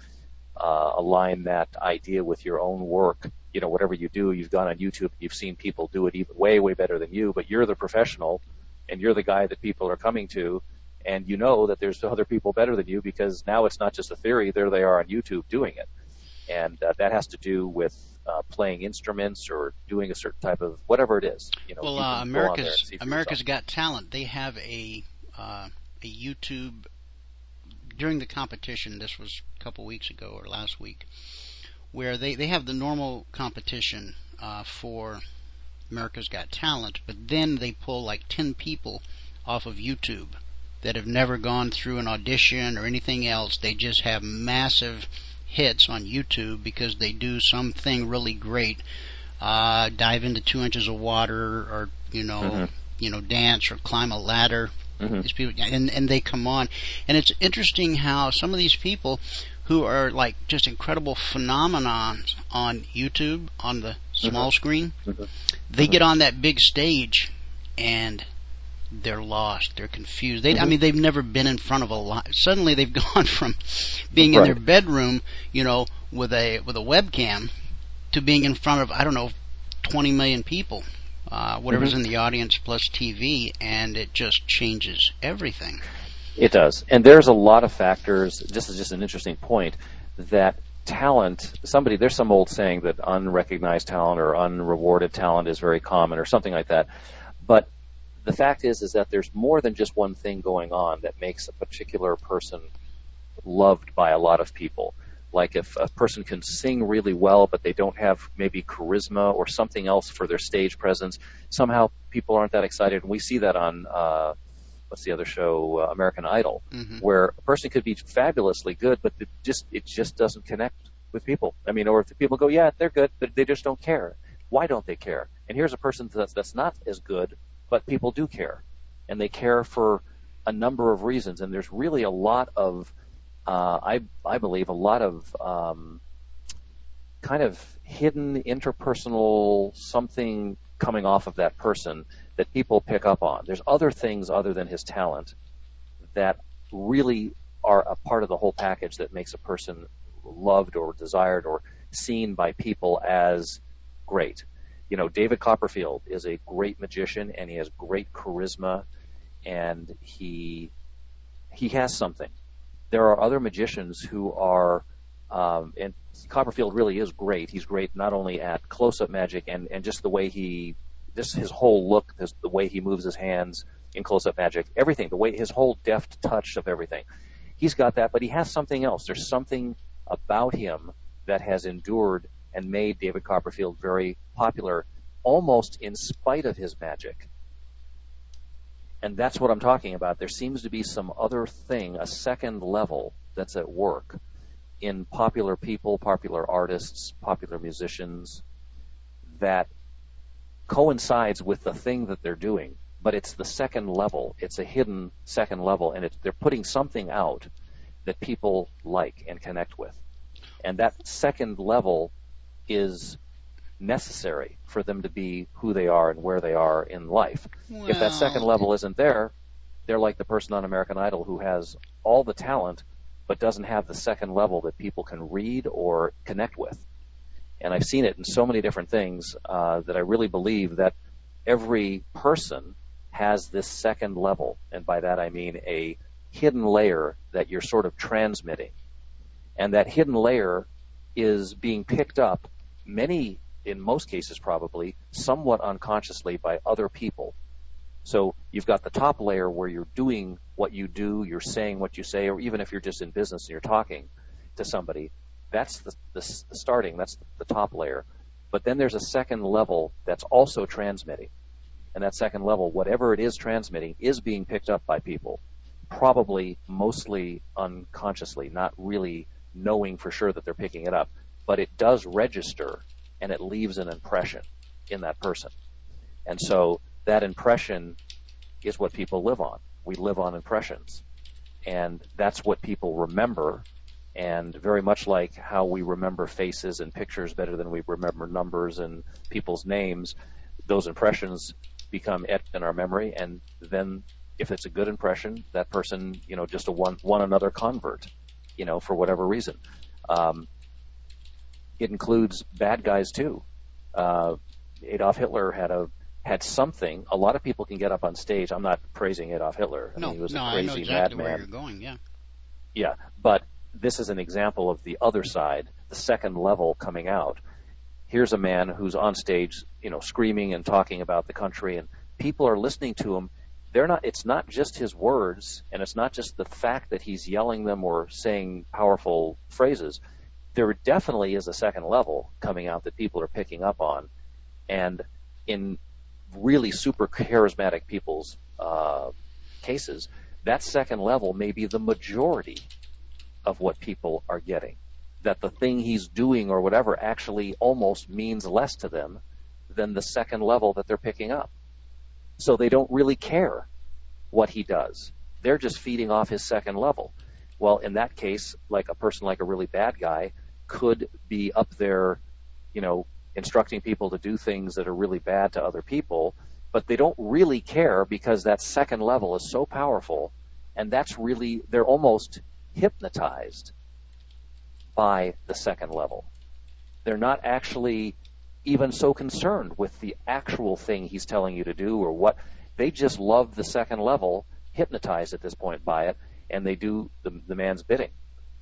G: align that idea with your own work. Whatever you do, you've gone on YouTube, you've seen people do it even way, way better than you, but you're the professional, and you're the guy that people are coming to, and you know that there's other people better than you, because now it's not just a theory, there they are on YouTube doing it. And that has to do with playing instruments or doing a certain type of whatever it is.
E: America's Got Talent. They have a YouTube during the competition. This was a couple weeks ago or last week, where they have the normal competition for America's Got Talent, but then they pull like 10 people off of YouTube that have never gone through an audition or anything else. They just have massive hits on YouTube because they do something really great. Dive into 2 inches of water, or dance or climb a ladder. These people, and they come on, and it's interesting how some of these people who are like just incredible phenomenons on YouTube on the small screen, they get on that big stage and they're lost. They're confused. I mean, they've never been in front of a lot. Suddenly, they've gone from being in their bedroom, with a webcam, to being in front of 20 million people, whatever's in the audience plus TV, and it just changes everything.
G: It does, and there's a lot of factors. This is just an interesting point that talent. There's some old saying that unrecognized talent or unrewarded talent is very common, or something like that, but the fact is that there's more than just one thing going on that makes a particular person loved by a lot of people. Like if a person can sing really well, but they don't have maybe charisma or something else for their stage presence, somehow people aren't that excited. And we see that on, what's the other show, American Idol, where a person could be fabulously good, but it just doesn't connect with people. I mean, or if the people go, yeah, they're good, but they just don't care. Why don't they care? And here's a person that's not as good, but people do care, and they care for a number of reasons. And there's really a lot of, I believe, a lot of kind of hidden interpersonal something coming off of that person that people pick up on. There's other things other than his talent that really are a part of the whole package that makes a person loved or desired or seen by people as great. David Copperfield is a great magician, and he has great charisma, and he has something. There are other magicians who are, and Copperfield really is great. He's great not only at close-up magic and just the way his whole look, the way he moves his hands in close-up magic, everything, his whole deft touch of everything. He's got that, but he has something else. There's something about him that has endured and made David Copperfield very popular, almost in spite of his magic. And that's what I'm talking about. There seems to be some other thing, a second level, that's at work in popular people, popular artists, popular musicians, that coincides with the thing that they're doing. but it's the second level. It's a hidden second level, and they're putting something out that people like and connect with. And that second level is necessary for them to be who they are and where they are in life. If that second level isn't there, they're like the person on American Idol who has all the talent but doesn't have the second level that people can read or connect with. And I've seen it in so many different things that I really believe that every person has this second level. And by that I mean a hidden layer that you're sort of transmitting. And that hidden layer is being picked up, in most cases probably, somewhat unconsciously by other people. So you've got the top layer where you're doing what you do, you're saying what you say, or even if you're just in business and you're talking to somebody, that's the starting, that's the top layer. But then there's a second level that's also transmitting. And that second level, whatever it is transmitting, is being picked up by people, probably mostly unconsciously, not really knowing for sure that they're picking it up. But it does register, and it leaves an impression in that person. And so that impression is what people live on. We live on impressions. And that's what people remember. And very much like how we remember faces and pictures better than we remember numbers and people's names, those impressions become etched in our memory. And then if it's a good impression, that person, just a one another convert, for whatever reason. It includes bad guys too. Adolf Hitler had something. A lot of people can get up on stage. I'm not praising Adolf Hitler. I mean, he was a crazy
E: I know exactly
G: madman.
E: where you're going. Yeah.
G: Yeah, but this is an example of the other side, the second level coming out. Here's a man who's on stage, screaming and talking about the country, and people are listening to him. It's not just his words, and it's not just the fact that he's yelling them or saying powerful phrases. There definitely is a second level coming out that people are picking up on. And in really super charismatic people's cases, that second level may be the majority of what people are getting. That the thing he's doing or whatever actually almost means less to them than the second level that they're picking up. So they don't really care what he does. They're just feeding off his second level. Well, in that case, like a person like a really bad guy could be up there, instructing people to do things that are really bad to other people, but they don't really care because that second level is so powerful, and they're almost hypnotized by the second level. They're not actually even so concerned with the actual thing he's telling you to do or what. They just love the second level, hypnotized at this point by it, and they do the man's bidding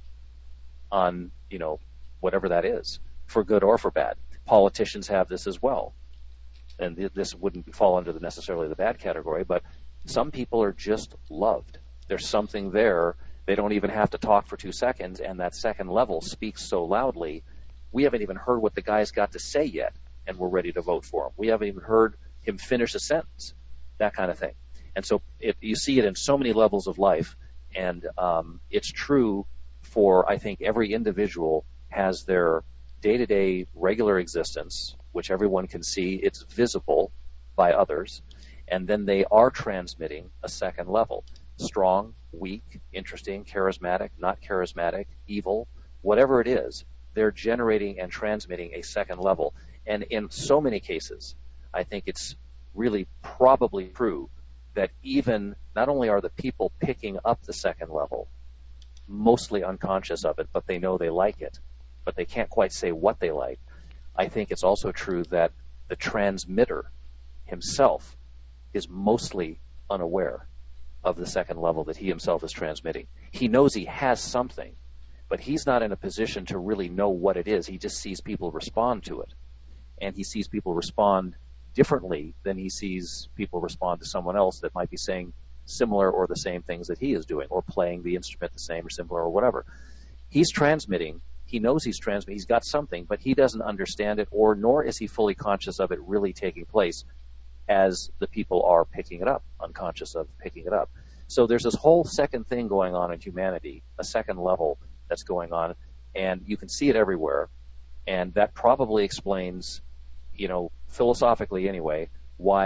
G: on, whatever that is, for good or for bad. Politicians have this as well. And this wouldn't fall under necessarily the bad category, but some people are just loved. There's something there. They don't even have to talk for 2 seconds, and that second level speaks so loudly, we haven't even heard what the guy's got to say yet, and we're ready to vote for him. We haven't even heard him finish a sentence, that kind of thing. And so you see it in so many levels of life, and it's true for, I think, every individual has their day-to-day regular existence, which everyone can see. It's visible by others, and then they are transmitting a second level. Strong, weak, interesting, charismatic, not charismatic, evil, whatever it is, they're generating and transmitting a second level. And in so many cases, I think it's really probably true that even not only are the people picking up the second level, mostly unconscious of it, but they know they like it, but they can't quite say what they like. I think it's also true that the transmitter himself is mostly unaware of the second level that he himself is transmitting. He knows he has something, but he's not in a position to really know what it is. He just sees people respond to it. And he sees people respond differently than he sees people respond to someone else that might be saying similar or the same things that he is doing, or playing the instrument the same or similar or whatever. He's transmitting. He knows he's transmitting. He's got something, but he doesn't understand it, nor is he fully conscious of it really taking place as the people are picking it up, unconscious of picking it up. So there's this whole second thing going on in humanity, a second level that's going on, and you can see it everywhere. And that probably explains, philosophically anyway, why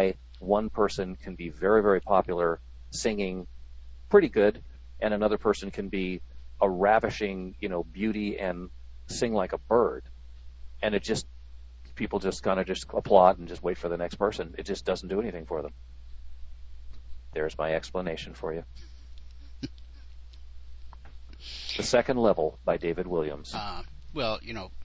G: one person can be very, very popular, singing pretty good, and another person can be a ravishing, beauty and sing like a bird. And it just, people just kind of just applaud and just wait for the next person. It just doesn't do anything for them. There's my explanation for you. The Second Level by David Williams.
E: Well,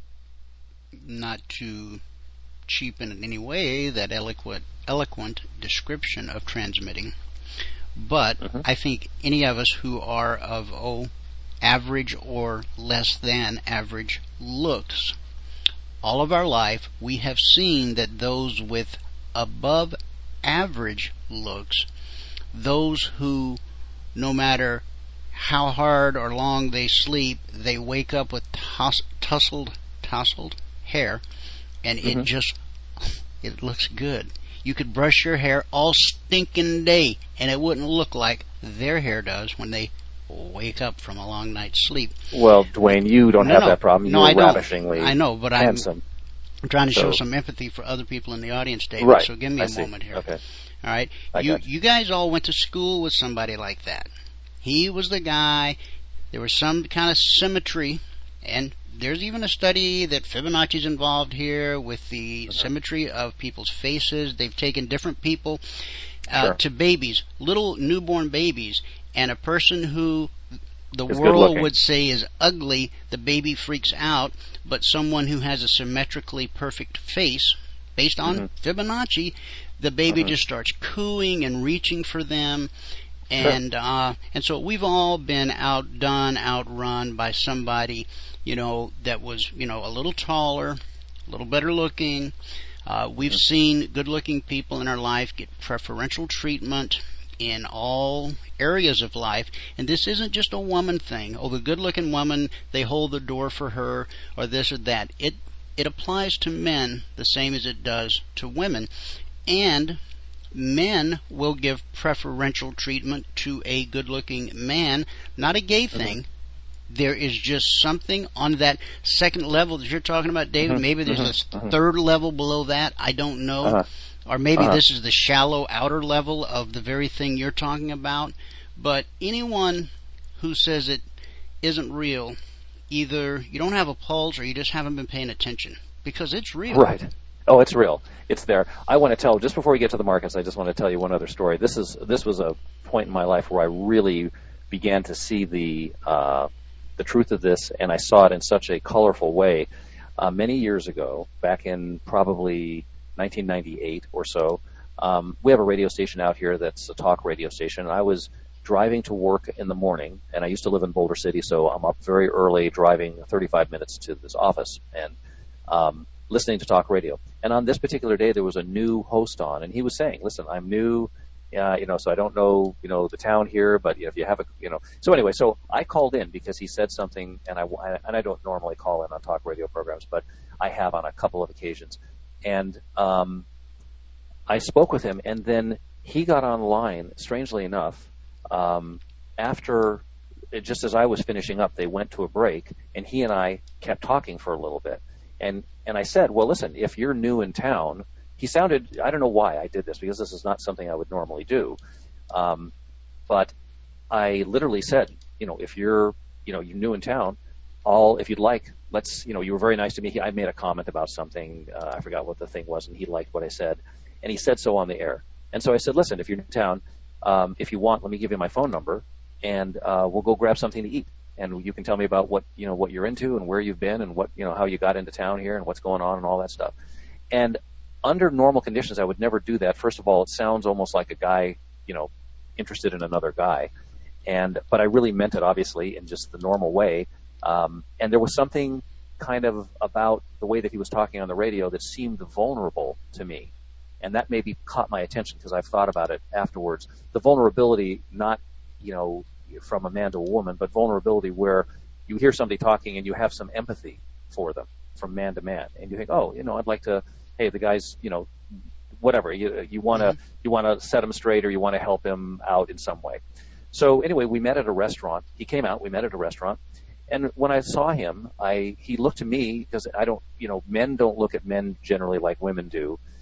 E: not to cheapen in any way that eloquent description of transmitting, but I think any of us who are of average or less than average looks, all of our life we have seen that those with above average looks, those who, no matter how hard or long they sleep, they wake up with tousled hair, and it looks good. You could brush your hair all stinking day, and it wouldn't look like their hair does when they wake up from a long night's sleep.
G: Well, Dwayne, you don't have that problem. You're ravishingly handsome.
E: I'm trying to show some empathy for other people in the audience, David,
G: right.
E: So give me a moment here.
G: Okay.
E: All right? You guys all went to school with somebody like that. He was the guy. There was some kind of symmetry, and there's even a study that Fibonacci's involved here with the symmetry of people's faces. They've taken different people to babies, little newborn babies, and a person who the world would say is ugly, the baby freaks out, but someone who has a symmetrically perfect face, based on Fibonacci, the baby just starts cooing and reaching for them. And so we've all been outdone, outrun by somebody, that was, a little taller, a little better looking. We've seen good-looking people in our life get preferential treatment in all areas of life, and this isn't just a woman thing. The good-looking woman, they hold the door for her, or this or that. It applies to men the same as it does to women, and men will give preferential treatment to a good-looking man, not a gay thing. There is just something on that second level that you're talking about, David. Maybe there's a third level below that. I don't know. Or maybe this is the shallow outer level of the very thing you're talking about. But anyone who says it isn't real, either you don't have a pulse or you just haven't been paying attention, because it's real.
G: Right. Oh, it's real. It's there. I want to tell, just before we get to the markets, I just want to tell you one other story. This was a point in my life where I really began to see the truth of this, and I saw it in such a colorful way. Many years ago, back in probably 1998 or so, we have a radio station out here that's a talk radio station, and I was driving to work in the morning, and I used to live in Boulder City, so I'm up very early, driving 35 minutes to this office, and listening to talk radio. And on this particular day, there was a new host on, and he was saying, listen, I'm new, so I don't know, the town here, but if you have so anyway, so I called in because he said something, and I don't normally call in on talk radio programs, but I have on a couple of occasions. And I spoke with him, and then he got online, strangely enough, after, just as I was finishing up, they went to a break, and he and I kept talking for a little bit. And I said, well, listen, if you're new in town, he sounded, I don't know why I did this, because this is not something I would normally do. But I literally said, if you're new in town, if you'd like, let's, you were very nice to me. I made a comment about something. I forgot what the thing was, and he liked what I said. And he said so on the air. And so I said, listen, if you're in town, if you want, let me give you my phone number, and we'll go grab something to eat. And you can tell me about what you're into and where you've been and what, how you got into town here and what's going on and all that stuff. And under normal conditions, I would never do that. First of all, it sounds almost like a guy, interested in another guy. But I really meant it, obviously, in just the normal way. And there was something kind of about the way that he was talking on the radio that seemed vulnerable to me. And that maybe caught my attention because I've thought about it afterwards. The vulnerability, not, from a man to a woman, but vulnerability where you hear somebody talking and you have some empathy for them from man to man. And you think, I'd like to, hey, the guy's, whatever, you want to set him straight or you want to help him out in some way. So anyway, we met at a restaurant. He came out, we met at a restaurant. And when I saw him, he looked to me, because men don't look at men generally like women do.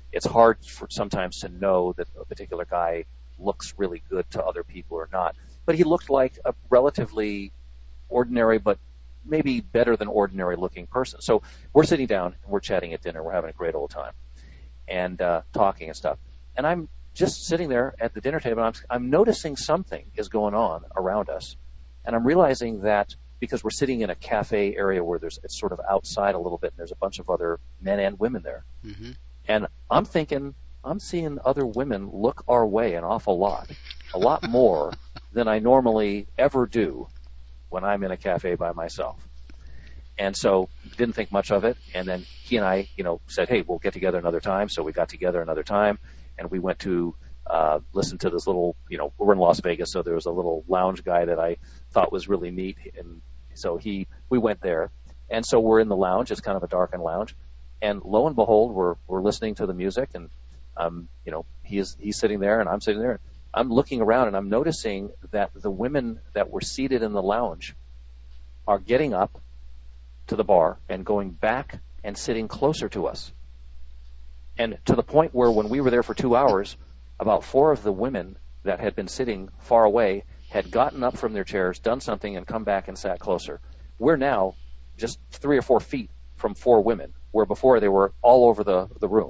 G: it's hard sometimes to know that a particular guy looks really good to other people or not. But he looked like a relatively ordinary, but maybe better than ordinary looking person. So we're sitting down and we're chatting at dinner. We're having a great old time and talking and stuff. And I'm just sitting there at the dinner table, and I'm noticing something is going on around us. And I'm realizing that because we're sitting in a cafe area where it's sort of outside a little bit, and there's a bunch of other men and women there.
E: Mm-hmm.
G: And I'm thinking, I'm seeing other women look our way an awful lot, a lot more than I normally ever do when I'm in a cafe by myself. And so didn't think much of it. And then he and I, said, hey, we'll get together another time. So we got together another time, and we went to listen to this little, we're in Las Vegas, so there was a little lounge guy that I thought was really neat. And so we went there. And so we're in the lounge. It's kind of a darkened lounge. And lo and behold, we're listening to the music, and he's sitting there and I'm sitting there. I'm looking around and I'm noticing that the women that were seated in the lounge are getting up to the bar and going back and sitting closer to us. And to the point where when we were there for 2 hours, about 4 of the women that had been sitting far away had gotten up from their chairs, done something, and come back and sat closer. We're now just 3 or 4 feet from 4 women, where before they were all over the room.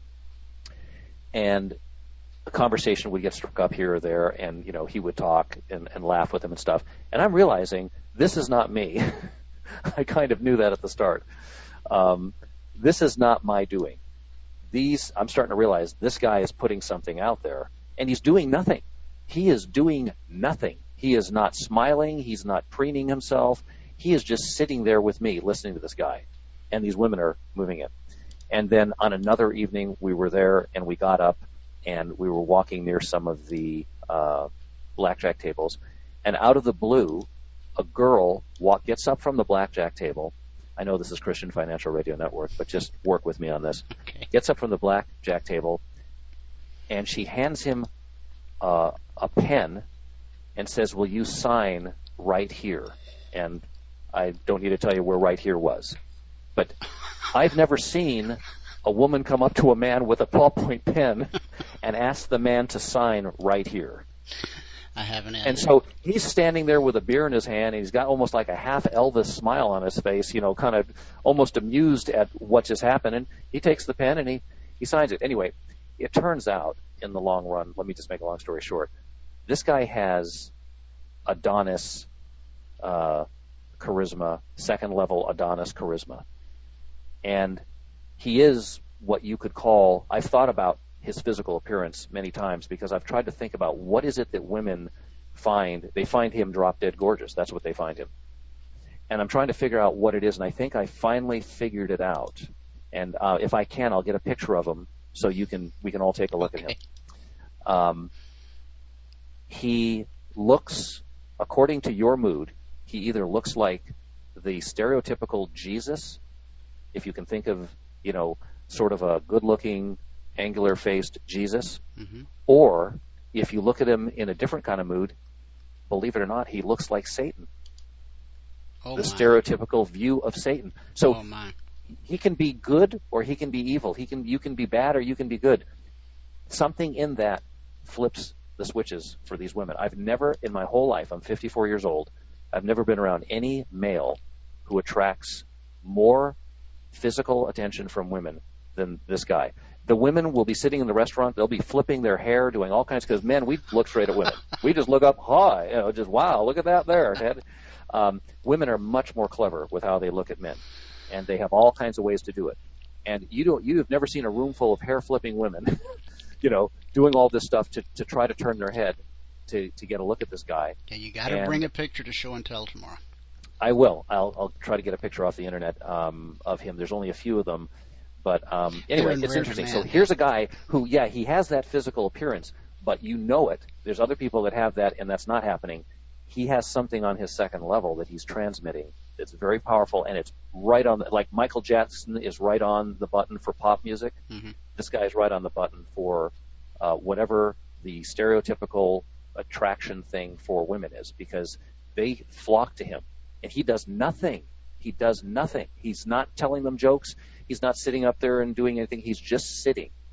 G: And the conversation would get struck up here or there, and he would talk and laugh with them and stuff. And I'm realizing this is not me. I kind of knew that at the start. This is not my doing. I'm starting to realize this guy is putting something out there, and he's doing nothing. He is doing nothing. He is not smiling. He's not preening himself. He is just sitting there with me listening to this guy, and these women are moving in. And then on another evening, we were there, and we got up, and we were walking near some of the blackjack tables, and out of the blue, a girl gets up from the blackjack table. I know this is Christian Financial Radio Network, but just work with me on this.
E: Okay.
G: Gets up from the blackjack table, and she hands him a pen and says, will you sign right here? And I don't need to tell you where right here was. But I've never seen a woman come up to a man with a ballpoint pen and ask the man to sign right here.
E: I haven't.
G: And so he's standing there with a beer in his hand, and he's got almost like a half Elvis smile on his face, kind of almost amused at what just happened. And he takes the pen and he signs it. Anyway, it turns out in the long run, let me just make a long story short, this guy has Adonis charisma, second level Adonis charisma. And he is what you could call, I've thought about his physical appearance many times because I've tried to think about what is it that women find. They find him drop dead gorgeous. That's what they find him. And I'm trying to figure out what it is, and I think I finally figured it out. And if I can, I'll get a picture of him so we can all take a look at him. He looks, according to your mood, he either looks like the stereotypical Jesus, if you can think of, sort of a good-looking, angular-faced Jesus,
E: Mm-hmm.
G: or if you look at him in a different kind of mood, believe it or not, he looks like Satan.
E: Oh,
G: the
E: my.
G: stereotypical view of Satan. So
E: Oh, my.
G: he can be good or he can be evil. You can be bad or you can be good. Something in that flips the switches for these women. I've never in my whole life, I'm 54 years old, I've never been around any male who attracts more physical attention from women than this guy. The women will be sitting in the restaurant. They'll be flipping their hair, doing all kinds, because men, we look straight at women. We just look up, hi, just wow, look at that there. Women are much more clever with how they look at men, and they have all kinds of ways to do it. And you've never seen a room full of hair flipping women, doing all this stuff to try to turn their head to get a look at this guy.
E: Yeah, you got to bring a picture to show and tell tomorrow.
G: I will. I'll try to get a picture off the internet of him. There's only a few of them. But anyway, it's interesting. So here's a guy who, he has that physical appearance, but you know it. There's other people that have that, and that's not happening. He has something on his second level that he's transmitting that's very powerful, and it's right on, like Michael Jackson is right on the button for pop music.
E: Mm-hmm.
G: This guy is right on the button for whatever the stereotypical attraction thing for women is, because they flock to him, and he does nothing. He does nothing. He's not telling them jokes. He's not sitting up there and doing anything. He's just sitting.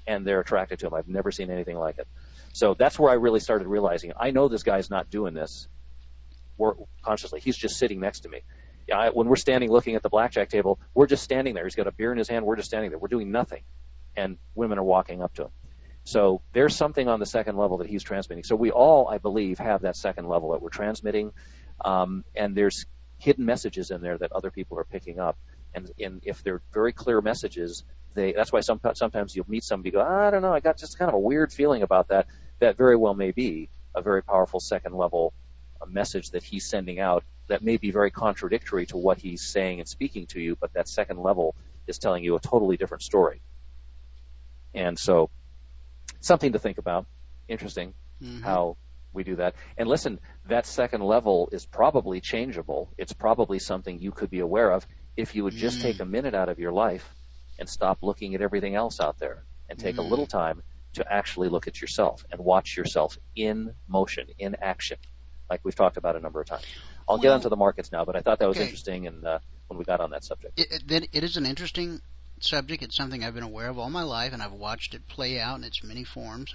G: and they're attracted to him. I've never seen anything like it. So that's where I really started realizing, I know this guy's not doing this consciously. He's just sitting next to me. When we're standing looking at the blackjack table, we're just standing there. He's got a beer in his hand. We're just standing there. We're doing nothing. And women are walking up to him. So there's something on the second level that he's transmitting. So we all, I believe, have that second level that we're transmitting. And there's hidden messages in there that other people are picking up. And if they're very clear messages, that's why sometimes you'll meet somebody and go, I don't know, I got just kind of a weird feeling about that. That very well may be a very powerful second level message that he's sending out that may be very contradictory to what he's saying and speaking to you, but that second level is telling you a totally different story. And so something to think about. Interesting how we do that. And listen, that second level is probably changeable. It's probably something you could be aware of if you would just take a minute out of your life and stop looking at everything else out there and take a little time to actually look at yourself and watch yourself in motion, in action, like we've talked about a number of times. I'll get onto the markets now, but I thought that was interesting and when we got on that subject.
E: It is an interesting subject. It's something I've been aware of all my life, and I've watched it play out in its many forms.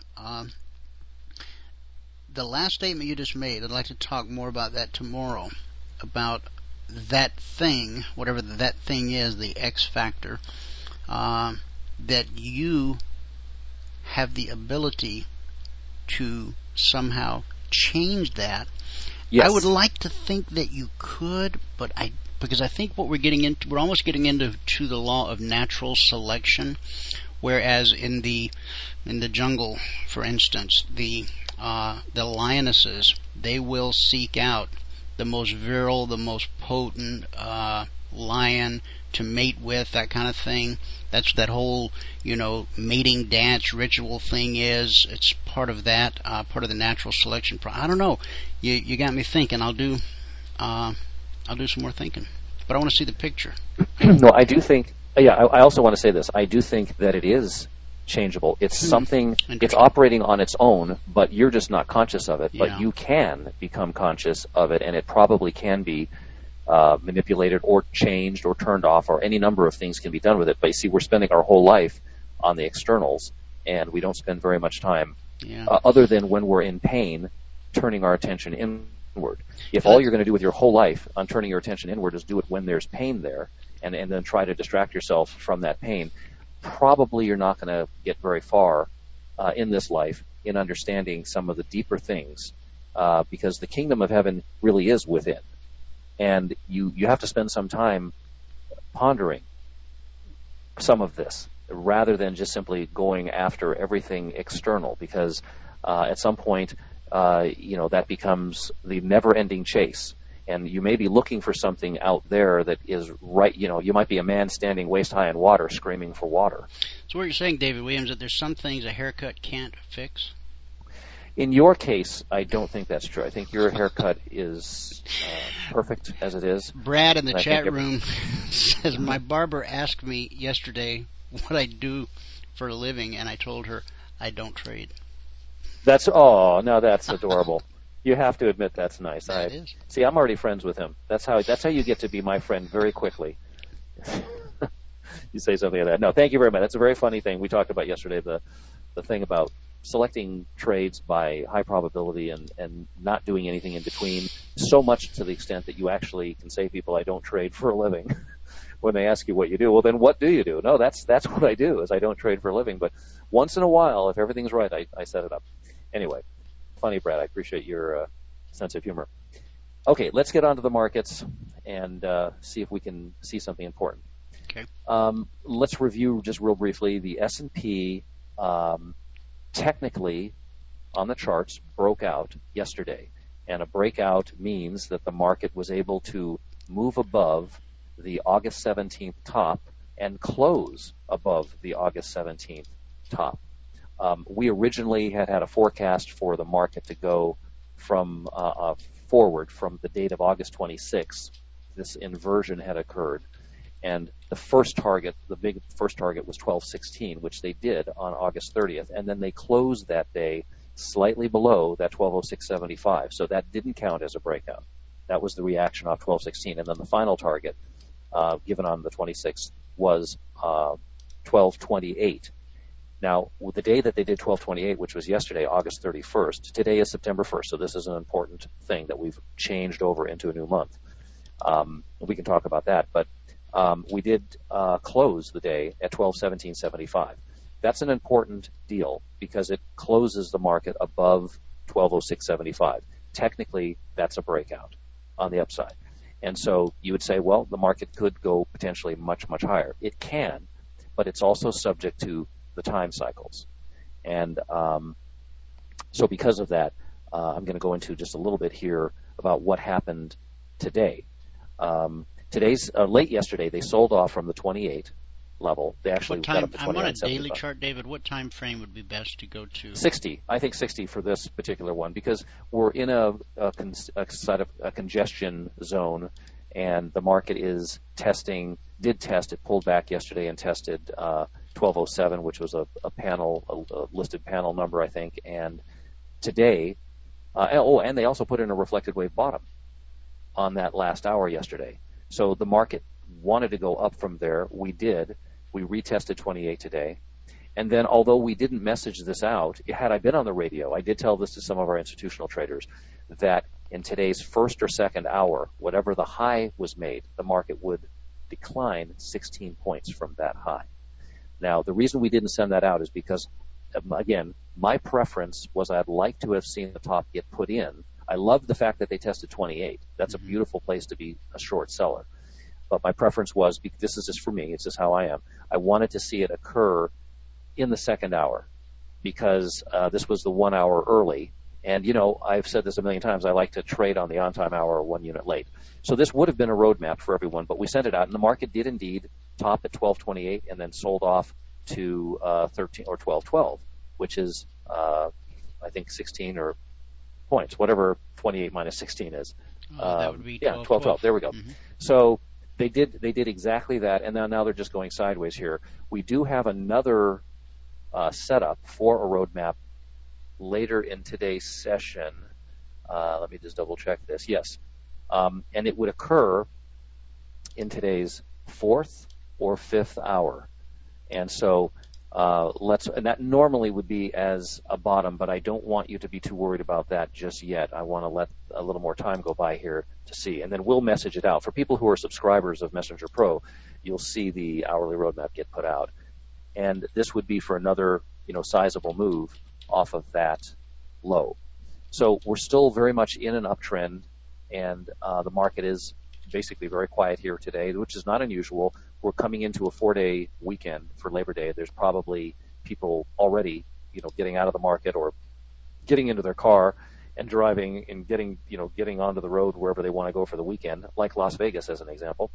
E: The last statement you just made, I'd like to talk more about that tomorrow, about that thing, whatever that thing is, the X factor, that you have the ability to somehow change that. Yes. I would like to think that you could, but because I think what we're almost getting into the law of natural selection, whereas in the jungle, for instance, the lionesses, they will seek out the most virile, the most potent lion to mate with, that kind of thing. That's that whole, mating dance ritual thing is. It's part of that, part of the natural selection. I don't know. You got me thinking. I'll do some more thinking. But I want to see the picture.
G: No, I do think. Yeah, I also want to say this. I do think that it is changeable. It's something. It's operating on its own, but you're just not conscious of it. Yeah. But you can become conscious of it, and it probably can be manipulated or changed or turned off, or any number of things can be done with it. But you see, we're spending our whole life on the externals, and we don't spend very much time, other than when we're in pain, turning our attention inward. If all you're going to do with your whole life on turning your attention inward is do it when there's pain there, and then try to distract yourself from that pain, probably you're not going to get very far in this life in understanding some of the deeper things, because the kingdom of heaven really is within. And you have to spend some time pondering some of this rather than just simply going after everything external, because at some point, that becomes the never-ending chase. And you may be looking for something out there that is right. You might be a man standing waist-high in water screaming for water.
E: So what you're saying, David Williams, that there's some things a haircut can't fix?
G: In your case, I don't think that's true. I think your haircut is perfect as it is.
E: Brad in the chat room says, my barber asked me yesterday what I do for a living, and I told her I don't trade.
G: That's adorable. You have to admit that's nice.
E: That is.
G: See, I'm already friends with him. That's how you get to be my friend very quickly. You say something like that. No, thank you very much. That's a very funny thing. We talked about yesterday the thing about selecting trades by high probability and not doing anything in between, so much to the extent that you actually can say to people, I don't trade for a living. When they ask you what you do, well, then what do you do? No, that's what I do, is I don't trade for a living. But once in a while, if everything's right, I set it up. Anyway, funny, Brad. I appreciate your sense of humor. Okay, let's get on to the markets and see if we can see something important.
E: Okay.
G: Let's review just real briefly. The S&P technically on the charts broke out yesterday. And a breakout means that the market was able to move above the August 17th top and close above the August 17th top. We originally had a forecast for the market to go from forward from the date of August 26th. This inversion had occurred. And the big first target was 1216, which they did on August 30th. And then they closed that day slightly below that 1206.75. So that didn't count as a breakout. That was the reaction off 1216. And then the final target given on the 26th was 1228. Now, with the day that they did 1228, which was yesterday, August 31st, today is September 1st, so this is an important thing that we've changed over into a new month. We can talk about that, but we did close the day at 1217.75. That's an important deal because it closes the market above 1206.75. Technically, that's a breakout on the upside. And so you would say, well, the market could go potentially much, much higher. It can, but it's also subject to the time cycles. And so because of that, I'm going to go into just a little bit here about what happened today. Today's late yesterday, they sold off from the 28 level. They actually got up to 29.75.
E: I'm on a daily chart, David. What time frame would be best to go to?
G: 60. I think 60 for this particular one because we're in a congestion zone, and the market is did test. It pulled back yesterday and tested 1207, which was a listed panel number, I think. And today, and they also put in a reflected wave bottom on that last hour yesterday. So the market wanted to go up from there. We did. We retested 28 today. And then although we didn't message this out, had I been on the radio, I did tell this to some of our institutional traders, that in today's first or second hour, whatever the high was made, the market would decline 16 points from that high. Now, the reason we didn't send that out is because, again, my preference was I'd like to have seen the top get put in. I love the fact that they tested 28. That's a beautiful place to be a short seller. But my preference was, this is just for me, it's just how I am, I wanted to see it occur in the second hour because this was the 1 hour early. And, I've said this a million times, I like to trade on the on-time hour 1 unit late. So this would have been a roadmap for everyone, but we sent it out, and the market did indeed top at 1228 and then sold off to 13 or 1212, which is, I think, 16 or points, whatever 28 minus 16 is.
E: That would be
G: 1212. There we go. Mm-hmm. So they did exactly that, and now they're just going sideways here. We do have another setup for a roadmap later in today's session. Let me just double check this. Yes. And it would occur in today's fourth or fifth hour. And so and that normally would be as a bottom, but I don't want you to be too worried about that just yet. I want to let a little more time go by here to see. And then we'll message it out. For people who are subscribers of Messenger Pro, you'll see the hourly roadmap get put out. And this would be for another, sizable move off of that low. So we're still very much in an uptrend, and the market is basically very quiet here today, which is not unusual. We're coming into a 4-day weekend for Labor Day. There's probably people already, getting out of the market or getting into their car and driving and getting onto the road wherever they want to go for the weekend, like Las Vegas as an example.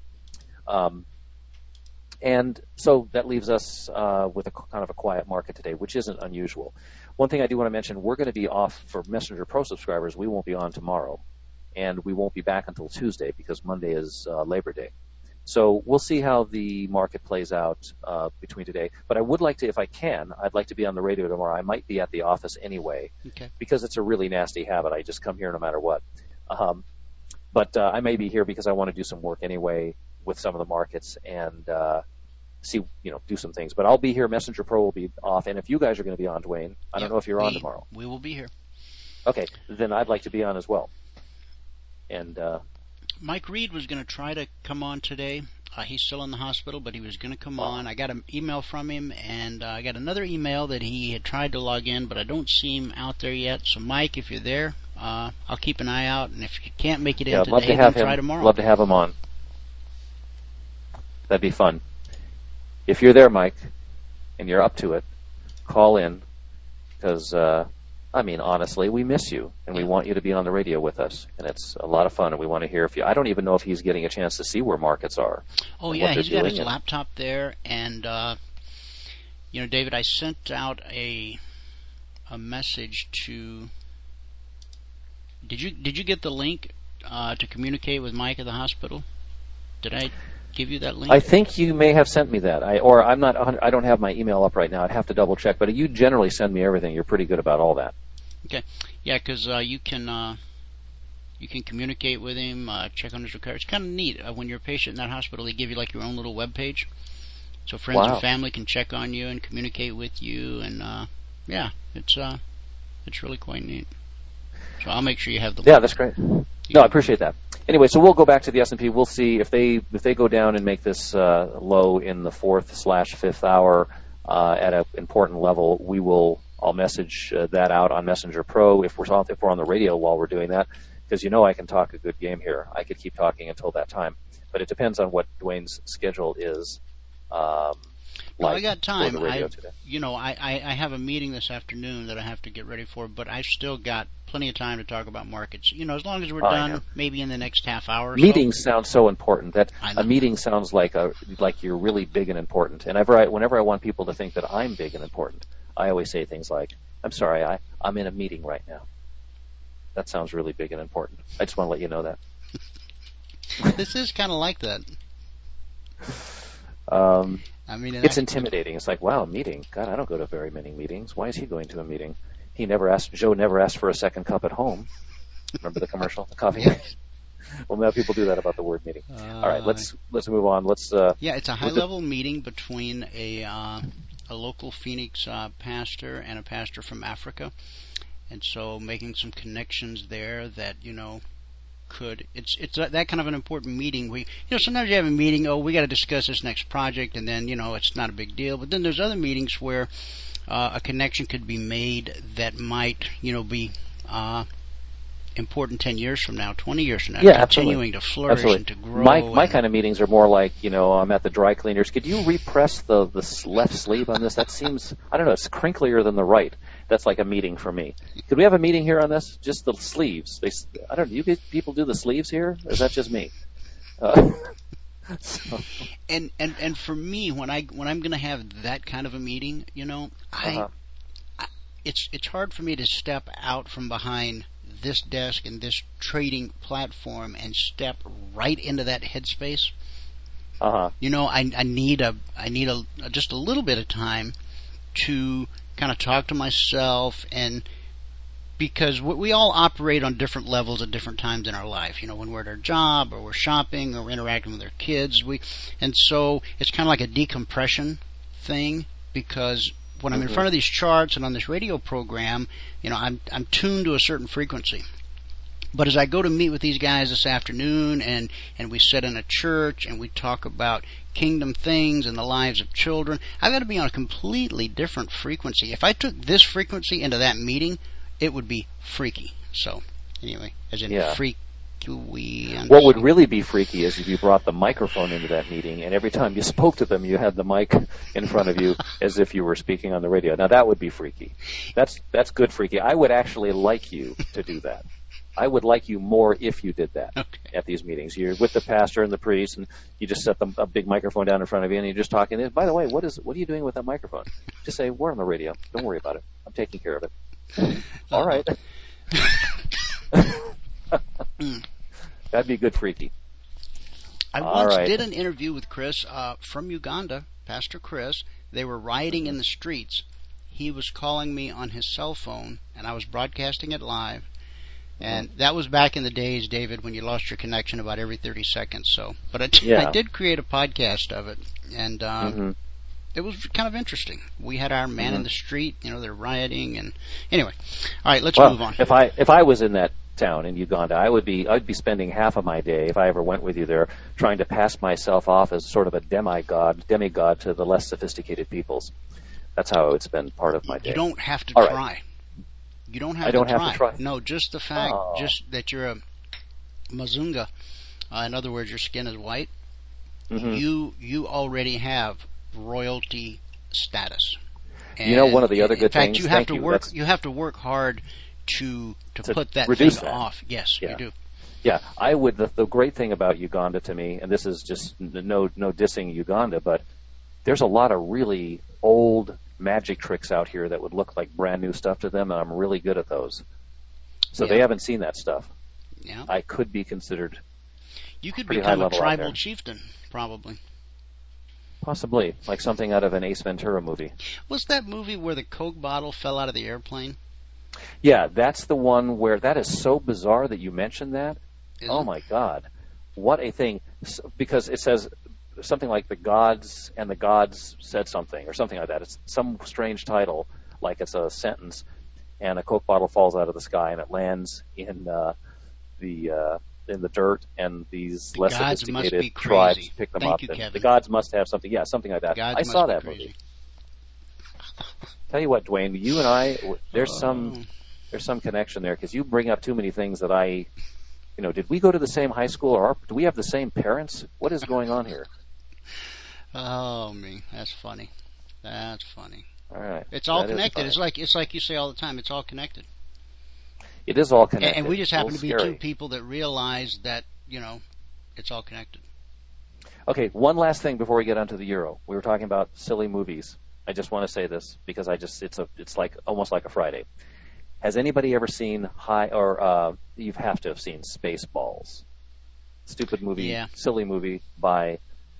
G: And so that leaves us with a kind of a quiet market today, which isn't unusual. One thing I do want to mention, we're going to be off for Messenger Pro subscribers. We won't be on tomorrow, and we won't be back until Tuesday because Monday is Labor Day. So we'll see how the market plays out between today. But I would like to, if I can, I'd like to be on the radio tomorrow. I might be at the office anyway, because it's a really nasty habit. I just come here no matter what. But I may be here because I want to do some work anyway with some of the markets and see, do some things. But I'll be here. Messenger Pro will be off. And if you guys are going to be on, Dwayne, I don't know if you're on tomorrow.
E: We will be here.
G: Okay, then I'd like to be on as well. And
E: Mike Reed was going to try to come on today. He's still in the hospital, but he was going to come on. I got an email from him, and I got another email that he had tried to log in, but I don't see him out there yet. So, Mike, if you're there, I'll keep an eye out. And if you can't make it in today, then try tomorrow.
G: Love to have him on. That'd be fun. If you're there, Mike, and you're up to it, call in, because honestly, we miss you, and we want you to be on the radio with us, and it's a lot of fun, and we want to hear if you. I don't even know if he's getting a chance to see where markets are.
E: Oh yeah, he's got his laptop there, and David, I sent out a message to. Did you get the link to communicate with Mike at the hospital? Did I give you that link?
G: I think you may have sent me that. I don't have my email up right now. I'd have to double check, but you generally send me everything. You're pretty good about all that.
E: Okay, yeah, because you can communicate with him, check on his recovery. It's kind of neat when you're a patient in that hospital. They give you like your own little web page, so friends
G: Wow.
E: and family can check on you and communicate with you, and yeah, it's really quite neat. So I'll make sure you have the
G: Yeah,
E: link.
G: that's great. No, I appreciate that. Anyway, so we'll go back to the S&P. We'll see if they go down and make this low in the 4th/5th hour at an important level. I'll message that out on Messenger Pro if we're on the radio while we're doing that, because I can talk a good game here. I could keep talking until that time, but it depends on what Dwayne's schedule is.
E: I got time.
G: For the radio today.
E: I have a meeting this afternoon that I have to get ready for, but I've still got plenty of time to talk about markets. As long as we're done, maybe in the next half hour.
G: Meetings sound so important that
E: I know.
G: a meeting sounds like you're really big and important. And whenever I want people to think that I'm big and important, I always say things like, "I'm sorry, I'm in a meeting right now." That sounds really big and important. I just want to let you know that.
E: This is kind of like that.
G: It's intimidating. It's like, wow, a meeting. God, I don't go to very many meetings. Why is he going to a meeting? Joe never asked for a second cup at home. Remember the commercial, the coffee? Well, now people do that about the word meeting. All right, let's move on. It's a
E: high-level meeting between a local Phoenix pastor and a pastor from Africa, and so making some connections there that it's that kind of an important meeting. Sometimes you have a meeting, we got to discuss this next project, and then it's not a big deal. But then there's other meetings where a connection could be made that might be important 10 years from now, 20 years from now, continuing to flourish and to grow.
G: My kind of meetings are more like, I'm at the dry cleaners. Could you repress the left sleeve on this? That seems, I don't know, it's crinklier than the right. That's like a meeting for me. Could we have a meeting here on this? Just the sleeves. I don't know. Do you people do the sleeves here? Or is that just me?
E: And for me, when I'm going to have that kind of a meeting, it's hard for me to step out from behind this desk and this trading platform and step right into that headspace. I need just a little bit of time to kind of talk to myself, and because we all operate on different levels at different times in our life. When we're at our job, or we're shopping, or we're interacting with our kids, and so it's kind of like a decompression thing, because when I'm in front of these charts and on this radio program, I'm tuned to a certain frequency. But as I go to meet with these guys this afternoon, and we sit in a church and we talk about kingdom things and the lives of children, I've got to be on a completely different frequency. If I took this frequency into that meeting, it would be freaky. So, anyway, as in freaky.
G: What would really be freaky is if you brought the microphone into that meeting, and every time you spoke to them, you had the mic in front of you as if you were speaking on the radio. Now, that would be freaky. That's good freaky. I would actually like you to do that. I would like you more if you did that at these meetings. You're with the pastor and the priest, and you just set a big microphone down in front of you, and you're just talking. By the way, what are you doing with that microphone? Just say, we're on the radio. Don't worry about it. I'm taking care of it. All right. That'd be good freaky.
E: I once did an interview with Chris from Uganda, Pastor Chris. They were rioting in the streets. He was calling me on his cell phone, and I was broadcasting it live. And that was back in the days, David, when you lost your connection about every 30 seconds. But I did create a podcast of it, and it was kind of interesting. We had our man in the street, they're rioting, and anyway. All right, let's move on.
G: If I was in that town in Uganda, I'd be spending half of my day, if I ever went with you there, trying to pass myself off as sort of a demigod to the less sophisticated peoples. That's how I would spend part of my day.
E: You don't have to try.
G: Right.
E: You don't have
G: I don't have to try.
E: No, just the fact, just that you're a Mazunga. In other words, your skin is white. You already have royalty status. And
G: one of the other good things.
E: In fact, you have to work hard to put that
G: reduce
E: thing
G: that
E: off. Yes, you do.
G: Yeah, I would. The great thing about Uganda to me, and this is just no dissing Uganda, but there's a lot of really old magic tricks out here that would look like brand new stuff to them, and I'm really good at those. So they haven't seen that stuff.
E: Yeah.
G: I could be considered.
E: You could become a tribal chieftain, probably.
G: Possibly, like something out of an Ace Ventura movie.
E: Was that movie where the Coke bottle fell out of the airplane?
G: Yeah, that's the one where that is so bizarre that you mentioned that. Oh my God, what a thing! Because it says something like The Gods and the Gods Said Something, or something like that. It's some strange title, like it's a sentence, and a Coke bottle falls out of the sky and it lands in the dirt, and these less sophisticated tribes pick them up. And the gods must have something. Yeah, something like that. I saw that movie. Tell you what, Dwayne, you and I, there's some connection there, because you bring up too many things that I, did we go to the same high school, or do we have the same parents? What is going on here?
E: Oh, me, that's funny. That's funny.
G: All right,
E: it's all connected. It's like you say all the time. It's all connected.
G: It is all connected.
E: And we just happen to be two people that realize that it's all connected. Okay,
G: one last thing before we get onto the Euro. We were talking about silly movies. I just want to say this because it's like almost like a Friday. Has anybody ever seen you have to have seen Spaceballs? Stupid movie, silly movie by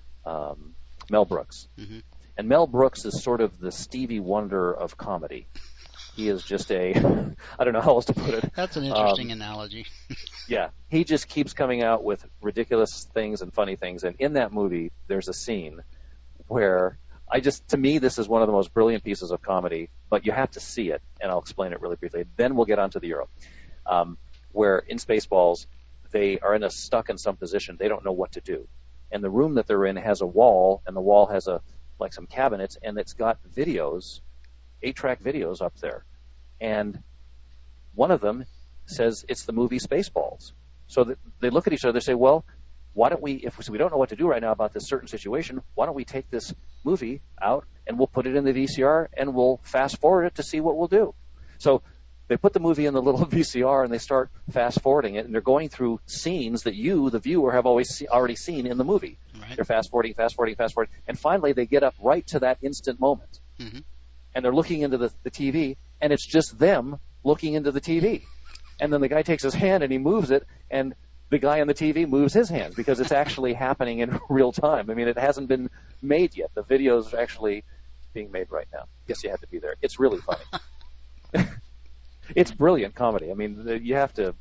G: Mel Brooks. Mm-hmm. And Mel Brooks is sort of the Stevie Wonder of comedy. He is just I don't know how else to put it.
E: That's an interesting analogy.
G: Yeah, he just keeps coming out with ridiculous things and funny things. And in that movie, there's a scene where to me, this is one of the most brilliant pieces of comedy, but you have to see it, and I'll explain it really briefly. Then we'll get on to the Euro, where in Spaceballs, they are stuck in some position. They don't know what to do. And the room that they're in has a wall, and the wall has some cabinets, and it's got videos, 8-track videos up there. And one of them says it's the movie Spaceballs. So they look at each other, they say, well, why don't we, if we don't know what to do right now about this certain situation, why don't we take this movie out and we'll put it in the VCR and we'll fast forward it to see what we'll do. So they put the movie in the little VCR and they start fast forwarding it, and they're going through scenes that you, the viewer, have already seen in the movie. Right. They're fast forwarding, and finally they get up right to that instant moment. Mm-hmm. And they're looking into the TV, and it's just them looking into the TV. And then the guy takes his hand and he moves it, and the guy on the TV moves his hands because it's actually happening in real time. I mean, it hasn't been made yet. The video's actually being made right now. Guess you had to be there. It's really funny. It's brilliant comedy. I mean, you have to,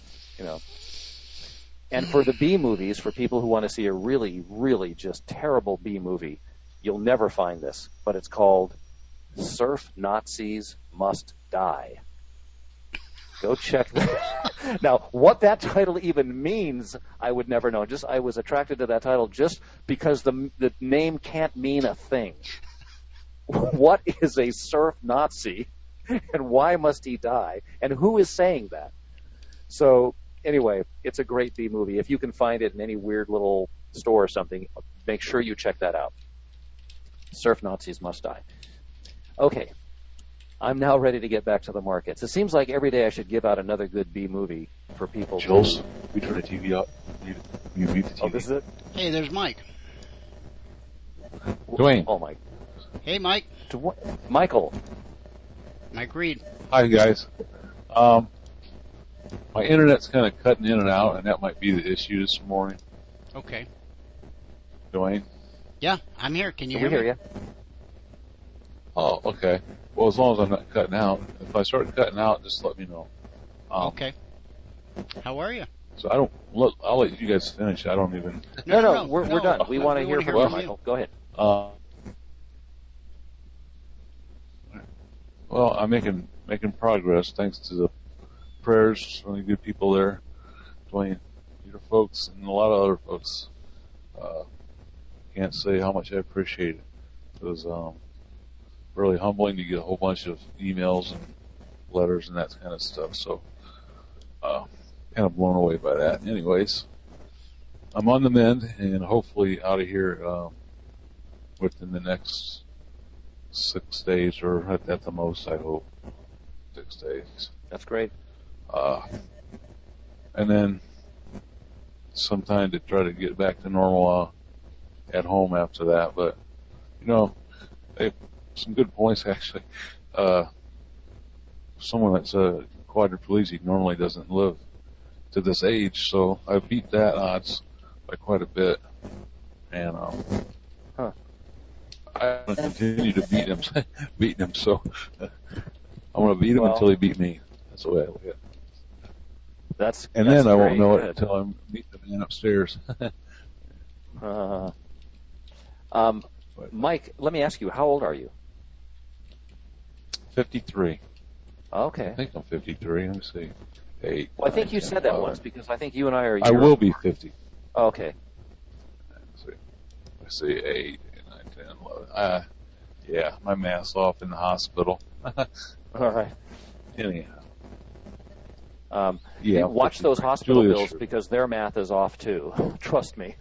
G: And for the B movies, for people who want to see a really, really just terrible B movie, you'll never find this, but it's called Surf Nazis Must Die. Go check that. Now, what that title even means, I would never know. I was attracted to that title just because the name can't mean a thing. What is a surf Nazi, and why must he die, and who is saying that? So, anyway, it's a great B movie. If you can find it in any weird little store or something, make sure you check that out. Surf Nazis Must Die. Okay. I'm now ready to get back to the markets. It seems like every day I should give out another good B movie for people.
H: Jules, we turn the TV up. You mute the TV.
G: Oh, this is it?
E: Hey, there's Mike.
H: Dwayne.
G: Oh, Mike.
E: Hey, Mike.
G: Michael.
E: Mike Reed.
H: Hi, guys. My internet's kind of cutting in and out, and that might be the issue this morning.
E: Okay.
H: Dwayne?
E: Yeah, I'm here. Can you hear
G: me?
E: We
G: hear you.
H: Oh, okay. Well, as long as I'm not cutting out. If I start cutting out, just let me know.
E: Okay. How are you?
H: So I'll let you guys finish. I don't even.
G: No, we're done. We want to hear from you, Michael. Go ahead.
H: Well, I'm making progress thanks to the prayers from the good people there, Dwayne, your folks, and a lot of other folks. Can't say how much I appreciate it. It was really humbling to get a whole bunch of emails and letters and that kind of stuff. So, kind of blown away by that. Anyways, I'm on the mend and hopefully out of here within the next 6 days, or at the most, I hope 6 days.
G: That's great.
H: And then sometime to try to get back to normal at home after that. But some good points actually. Someone that's a quadriplegic normally doesn't live to this age, so I beat that odds by quite a bit, and I'm going to continue to beat him. So I'm going to beat him until he beat me. That's the way I look at it.
G: Then
H: I won't know it until I'm meeting the man upstairs.
G: Mike, let me ask you, how old are you?
H: 53.
G: Okay.
H: I think I'm 53. Let me see. 8.
G: Well, I think
H: 9,
G: you
H: 10,
G: said that
H: 11.
G: once because I think you and I are.
H: I will be 50.
G: Oh, okay.
H: Let's see. 8, 9, 10, 11. Yeah, my math's off in the hospital.
G: All right.
H: Anyhow.
G: Yeah. Watch
H: 53.
G: those hospital
H: Julia's
G: bills
H: true.
G: because their math is off too. Trust me.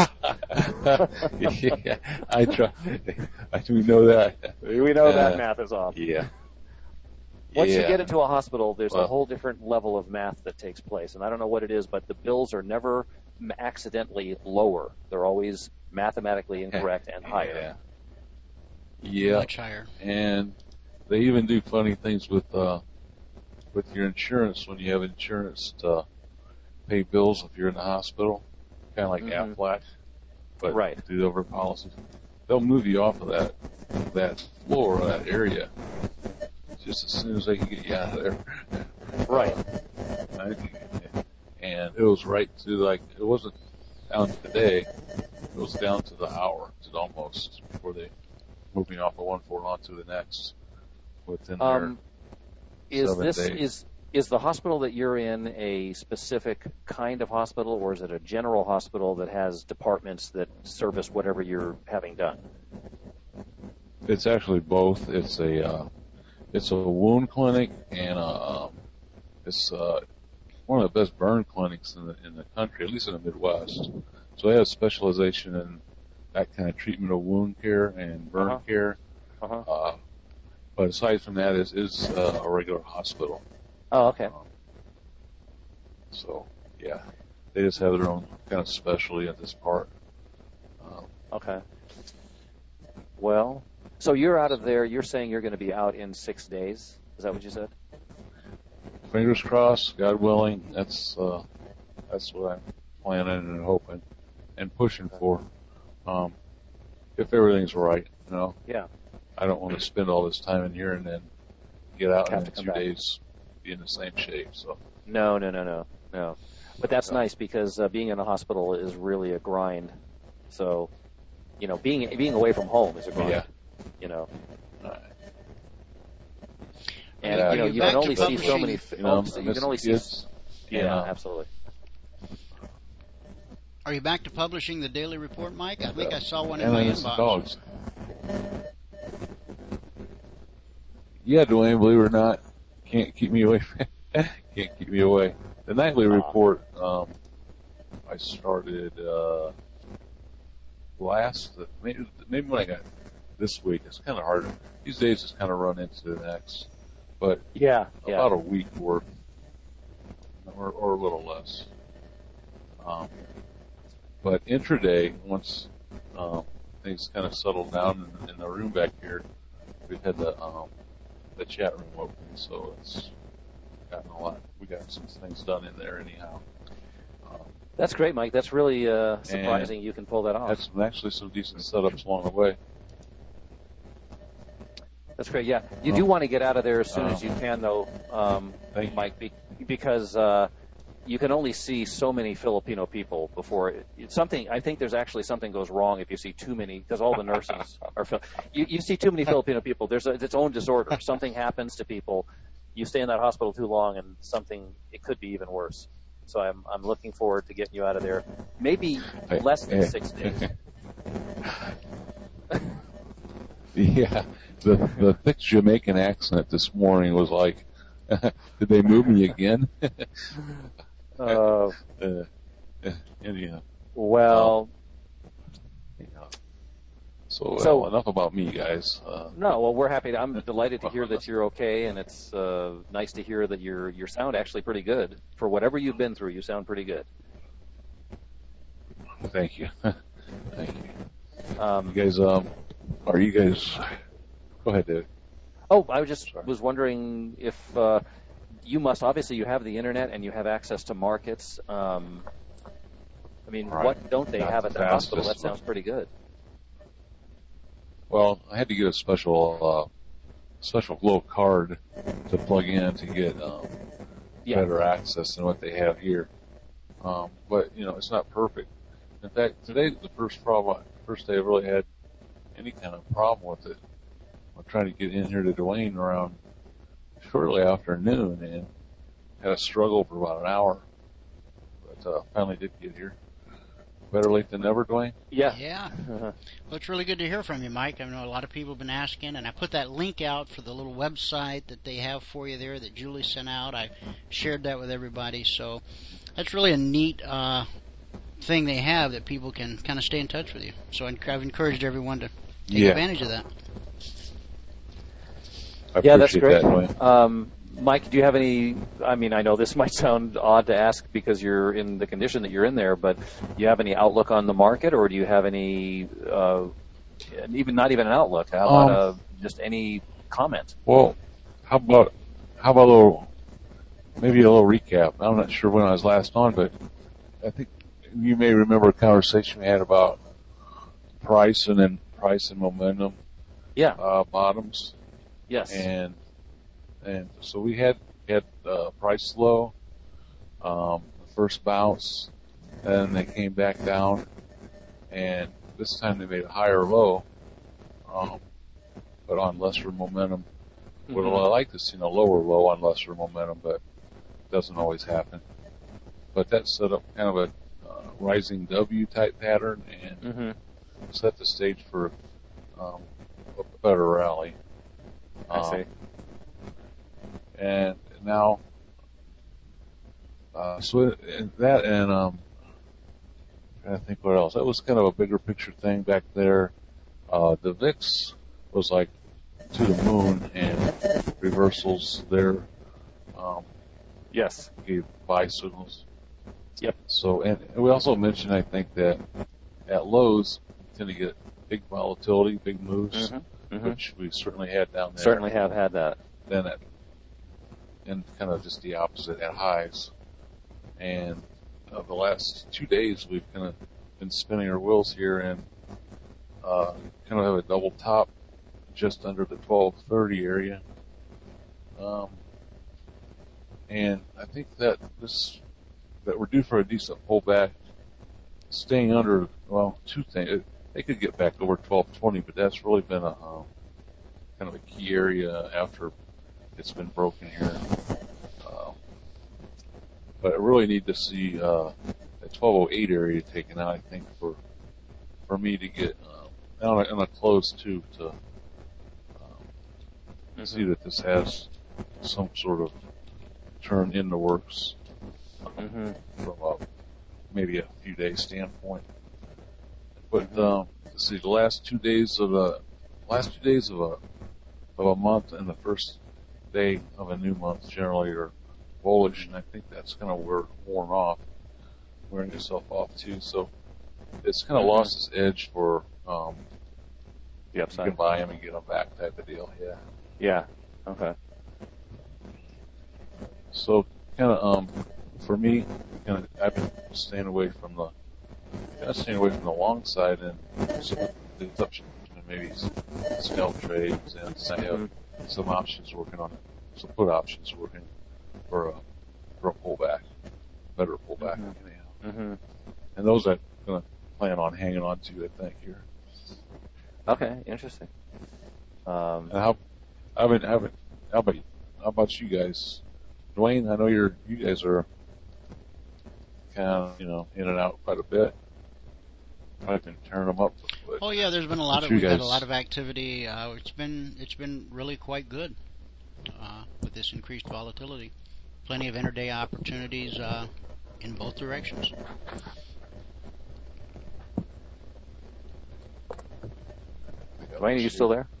H: Yeah, I try. I do know that.
G: We know that math is off.
H: Yeah.
G: Once you
H: Yeah.
G: get into a hospital, there's a
H: Well-
G: whole different level of math that takes place, and I don't know what it is, but the bills are never accidentally lower. They're always mathematically incorrect and higher.
H: Yeah.
E: Much higher.
H: And they even do funny things with your insurance when you have insurance to pay bills if you're in the hospital, kind of like Aflac, but
G: Right.
H: through the over policies. They'll move you off of that floor or that area just as soon as they can get you out of there.
G: Right.
H: And it was right to it wasn't down to the day, it was down to the hour, to almost before they moved me off of one floor onto the next within their
G: Is
H: 7
G: this
H: days.
G: is the hospital that you're in a specific kind of hospital, or is it a general hospital that has departments that service whatever you're having done?
H: It's actually both. It's a wound clinic and it's one of the best burn clinics in the country, at least in the Midwest. So they have specialization in that kind of treatment of wound care and burn care. But aside from that, is a regular hospital.
G: Oh, okay.
H: So yeah, they just have their own kind of specialty at this part.
G: Okay. Well, so you're out of there. You're saying you're going to be out in 6 days. Is that what you said?
H: Fingers crossed, God willing. That's what I'm planning and hoping and pushing for. If everything's right, you know.
G: Yeah.
H: I don't want to spend all this time in here and then get out
G: Have
H: and
G: to
H: in
G: come
H: 2
G: back.
H: days be in the same shape. So
G: No. But that's nice because being in a hospital is really a grind. So, you know, being away from home is a grind.
H: Yeah.
G: You know.
H: Right.
G: And
H: Yeah.
G: you know,
E: Are
G: you
E: back
G: can only
E: to
G: see so
E: publishing?
G: many
H: I
G: films. You
H: miss
G: can only
H: the
G: see.
H: kids.
G: Yeah, absolutely.
E: Are you back to publishing the daily report, Mike? I think I saw one in
H: And
E: my
H: I miss the
E: inbox.
H: dogs. Yeah, Dwayne, believe it or not, can't keep me away. Can't keep me away. The nightly report, I started maybe when I got this week. It's kind of hard. These days it's kind of run into the next, but about a week worth, or a little less. But intraday, once things kind of settled down in the room back here, we've had the chat room open, so it's gotten a lot. We got some things done in there anyhow.
G: That's great, Mike. That's really surprising you can pull that off.
H: Had actually some decent setups along the way.
G: That's great. Yeah, you do want to get out of there as soon as you can, though,
H: Thank you.
G: Mike, because you can only see so many Filipino people before something. I think there's actually something goes wrong if you see too many, because all the nurses are. You see too many Filipino people. There's its own disorder. Something happens to people. You stay in that hospital too long, and it could be even worse. So I'm looking forward to getting you out of there. Maybe less than 6 days.
H: Yeah, the thick Jamaican accent this morning was like, did they move me again? Anyhow.
G: Well.
H: So enough about me, guys.
G: No, well, we're happy. I'm delighted to hear that you're okay, and it's nice to hear that you sound actually pretty good for whatever you've been through. You sound pretty good.
H: Thank you. Thank you. You guys, are you guys? Go ahead, David.
G: Oh, I was wondering if you obviously you have the internet and you have access to markets. I mean,
H: Right.
G: what don't they
H: Not
G: have at
H: the
G: the hospital? That
H: fastest,
G: sounds pretty good.
H: Well, I had to get a special glow card to plug in to get better access than what they have here. But it's not perfect. In fact, today's the first day I really had any kind of problem with it. I'm trying to get in here to Dwayne around shortly after noon and had a struggle for about an hour, but finally did get here. Better late than never, Dwayne?
G: Yeah.
E: Yeah. Well, it's really good to hear from you, Mike. I know a lot of people have been asking, and I put that link out for the little website that they have for you there that Julie sent out. I shared that with everybody, so that's really a neat thing they have that people can kind of stay in touch with you. So I've encouraged everyone to take advantage of that.
G: Yeah, that's great.
H: That,
G: Mike, do you have any, I mean, I know this might sound odd to ask because you're in the condition that you're in there, but do you have any outlook on the market, or do you have any, even not even an outlook, how about just any comment?
H: Well, how about a little, maybe a little recap. I'm not sure when I was last on, but I think you may remember a conversation we had about price and momentum.
G: Yeah.
H: Bottoms.
G: Yes.
H: And so we had price low, the first bounce, then they came back down, and this time they made a higher low, but on lesser momentum. Would have liked to see a lower low on lesser momentum, but it doesn't always happen. But that set up kind of a rising W type pattern and set the stage for a better rally.
G: I see.
H: And now, so that and I'm trying to think what else. That was kind of a bigger picture thing back there. The VIX was like to the moon, and reversals there.
G: Yes.
H: Gave buy signals.
G: Yep.
H: So, and we also mentioned, I think, that at lows we tend to get big volatility, big moves, which we certainly had down there.
G: Certainly have had that.
H: Then and kind of just the opposite at highs. And the last 2 days we've kind of been spinning our wheels here and kind of have a double top just under the 1230 area. And I think that we're due for a decent pullback, staying under, well, two things. They could get back over 1220, but that's really been a kind of a key area after it's been broken here. But I really need to see that 1208 area taken out, I think, for me to get on a close too to see that this has some sort of turn in the works from maybe a few days standpoint. But let's see, the last 2 days of a month and the first day of a new month generally are bullish, and I think that's kind of wearing itself off too. So it's kind of lost its edge for
G: the upside.
H: You can buy them and get them back type of deal. Yeah.
G: Yeah. Okay.
H: So kind of for me, I've been staying away from the long side and some the exception maybe scalp trades, and I have some options working on it, some put options working for a pullback, better pullback anyhow. And those I'm going to plan on hanging on to, I think, here.
G: Okay, interesting.
H: And how about you guys? Dwayne, I know you guys are kind of, in and out quite a bit. I've been turning them up.
E: Oh yeah, there's been we've had a lot of activity. It's been really quite good with this increased volatility. Plenty of intraday opportunities in both directions.
G: Dwayne, are you still there?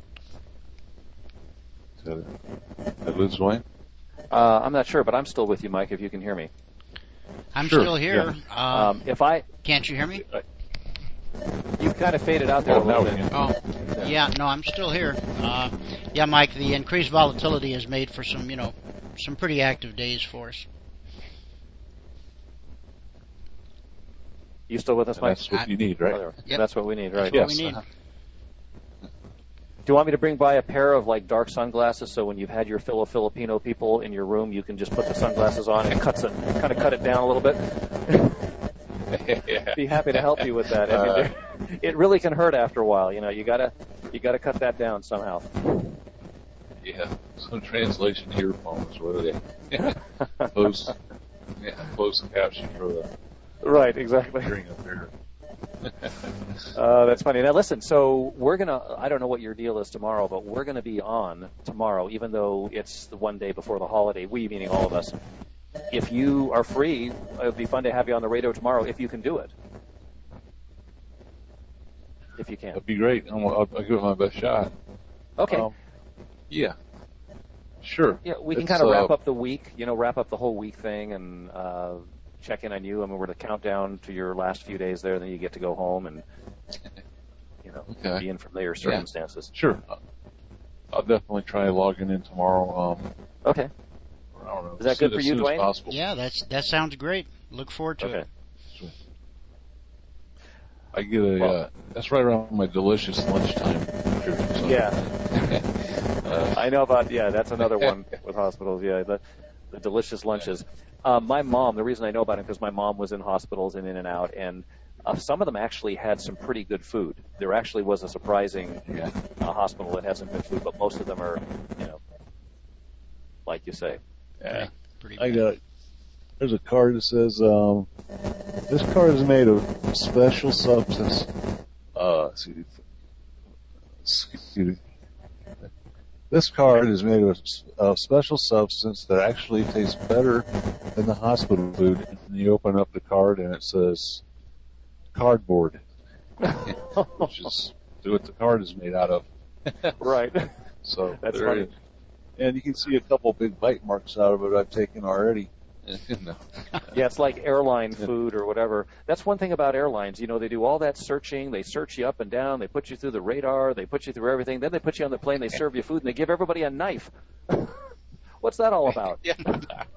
H: Did I lose Dwayne?
G: I'm not sure, but I'm still with you, Mike, if you can hear me.
E: I'm still here.
G: Yeah.
E: Can't you hear me?
G: You kind of faded out there a little bit.
E: Yeah, no, I'm still here. Yeah, Mike, the increased volatility has made for some pretty active days for us.
G: You still with us, Mike?
H: That's what you need, right?
E: Yep.
G: That's what we need, right?
E: That's what we need.
G: Do you want me to bring by a pair of dark sunglasses so when you've had your fill of Filipino people in your room, you can just put the sunglasses on and kind of cut it down a little bit? be happy to help you with that. I mean, it really can hurt after a while. You gotta cut that down somehow.
H: Yeah, some translation earphones, what are they? Closed caption for the
G: right, exactly.
H: hearing impairment.
G: That's funny. Now listen, so I don't know what your deal is tomorrow, but we're gonna be on tomorrow, even though it's the one day before the holiday, we meaning all of us. If you are free, it would be fun to have you on the radio tomorrow if you can do it. If you can.
H: That'd be great. I'll give it my best shot.
G: Okay.
H: Yeah. Sure.
G: Yeah, we can kind of wrap up the week, wrap up the whole week thing and check in on you. I mean, we're to count down to your last few days there, then you get to go home and, be in familiar circumstances.
H: Yeah. Sure. I'll definitely try logging in tomorrow.
G: Okay.
H: I don't know.
G: Is that good for you, Dwayne?
E: Yeah, that sounds great. Look forward to it.
H: I get that's right around my delicious lunchtime. So.
G: Yeah. I know about, that's another one with hospitals, the delicious lunches. My mom, the reason I know about it is because my mom was in hospitals and in and out, and some of them actually had some pretty good food. There actually was a surprising hospital that had some good food, but most of them are, like you say.
H: Yeah.
E: Pretty
H: I got it. There's a card that says, this card is made of special substance. Excuse me. This card is made of a special substance that actually tastes better than the hospital food. And you open up the card and it says cardboard, which is what the card is made out of.
G: Right.
H: So
G: that's funny.
H: And you can see a couple big bite marks out of it I've taken already.
G: No. Yeah, it's like airline food or whatever. That's one thing about airlines. They do all that searching. They search you up and down. They put you through the radar. They put you through everything. Then they put you on the plane. They serve you food, and they give everybody a knife. What's that all about? You've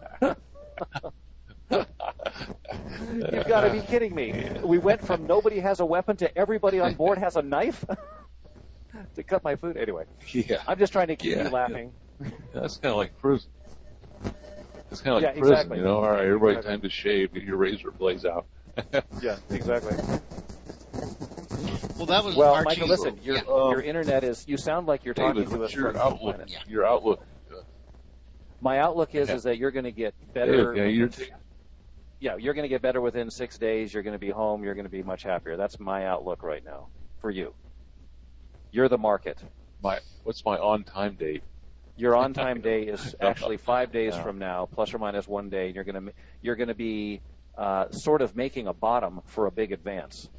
G: got to be kidding me. We went from nobody has a weapon to everybody on board has a knife to cut my food. Anyway, I'm just trying to keep you laughing.
H: That's kind of like prison. It's kind of like prison,
G: exactly.
H: All right, everybody time to shave, get your razor blades out.
G: Yeah, exactly.
E: Well, that was
G: Michael, listen, your internet is, you sound like you're talking to us from
H: outlook,
G: planet.
H: Your outlook.
G: My outlook is that you're going to get better.
H: You're
G: going to get better within 6 days. You're going to be home. You're going to be much happier. That's my outlook right now for you. You're the market.
H: What's my on-time date?
G: Your on-time day is actually 5 days from now, plus or minus 1 day. You're going to be sort of making a bottom for a big advance.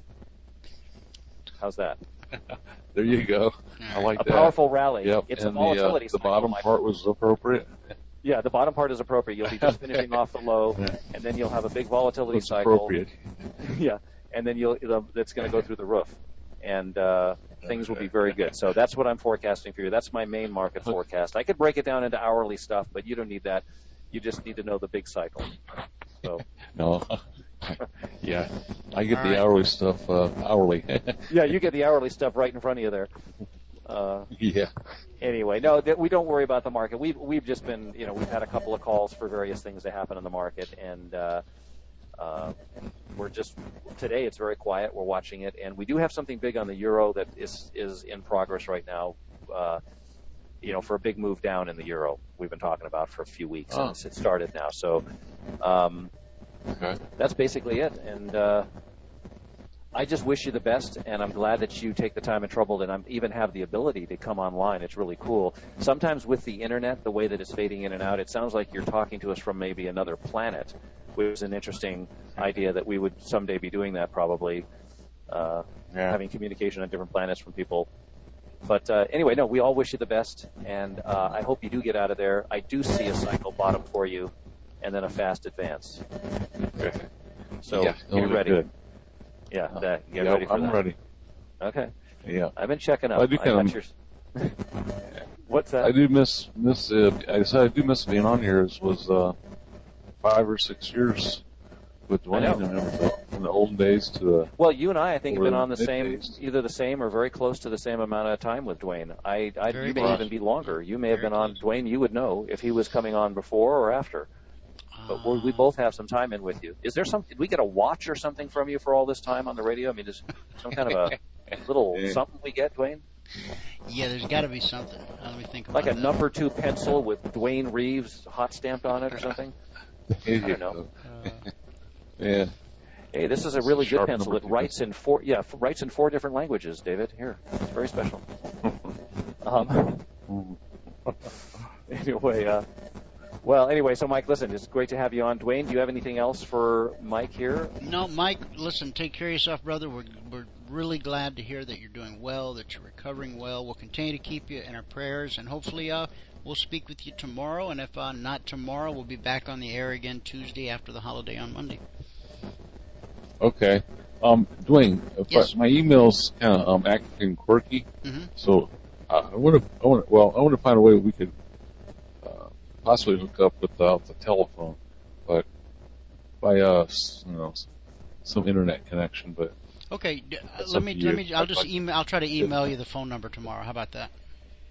G: How's that?
H: There you go. I like that.
G: A powerful rally.
H: Yep.
G: It's
H: and
G: a volatility
H: the bottom part was appropriate.
G: Yeah, the bottom part is appropriate. You'll be just finishing off the low, and then you'll have a big volatility cycle.
H: Appropriate.
G: Yeah, and then it's going to go through the roof, and things will be very good. So that's what I'm forecasting for you. That's my main market forecast. I could break it down into hourly stuff, but you don't need that. You just need to know the big cycle. So.
H: No. Yeah, I get the hourly stuff hourly.
G: Yeah, you get the hourly stuff right in front of you there.
H: Yeah.
G: Anyway, no, we don't worry about the market. We've just been, we've had a couple of calls for various things that happen in the market, and we're just today it's very quiet. We're watching it, and we do have something big on the euro that is in progress right now. For a big move down in the euro, we've been talking about for a few weeks, and it started now. So.
H: Okay.
G: That's basically it, and I just wish you the best, and I'm glad that you take the time and trouble and even have the ability to come online. It's really cool. Sometimes with the internet, the way that it's fading in and out, it sounds like you're talking to us from maybe another planet, which is an interesting idea that we would someday be doing that probably, having communication on different planets from people. But anyway, no, we all wish you the best, and I hope you do get out of there. I do see a cycle bottom for you. And then a fast advance.
H: Okay.
G: So
H: get
G: ready.
H: Good.
G: Yeah, get ready for that.
H: I'm ready.
G: Okay.
H: Yeah.
G: I've been checking up.
H: I do
G: What's that?
H: I do miss. I said I do miss being on here. It was 5 or 6 years with Dwayne from the olden days to the.
G: Well, you and I think, have been on
H: either
G: the same or very close to the same amount of time with Dwayne. You may even be longer. You may have been on Dwayne. You would know if he was coming on before or after. but we both have some time in with you. Is there some? Did we get a watch or something from you for all this time on the radio? I mean, is some kind of a little something we get, Dwayne?
E: Yeah, there's got to be something. Let me think about
G: Like a
E: that.
G: number 2 pencil with Dwayne Reeves hot stamped on it or something? I don't know.
H: Yeah.
G: Hey, this is a really good
H: Sharp
G: pencil. It
H: number 2
G: writes in 4 different languages, David. Here, it's very special. Anyway, so Mike, listen, it's great to have you on. Dwayne, do you have anything else for Mike here?
E: No, Mike, listen, take care of yourself, brother. We're really glad to hear that you're doing well, that you're recovering well. We'll continue to keep you in our prayers, and hopefully we'll speak with you tomorrow. And if not tomorrow, we'll be back on the air again Tuesday after the holiday on Monday.
H: Okay. Dwayne,
E: Yes.
H: my email's kind of acting quirky, so I want to find a way we could possibly hook up without the telephone, but by some internet connection. But
E: Okay,
H: That's
E: let
H: up
E: me.
H: to you.
E: I'll try to email you the phone number tomorrow. How about that?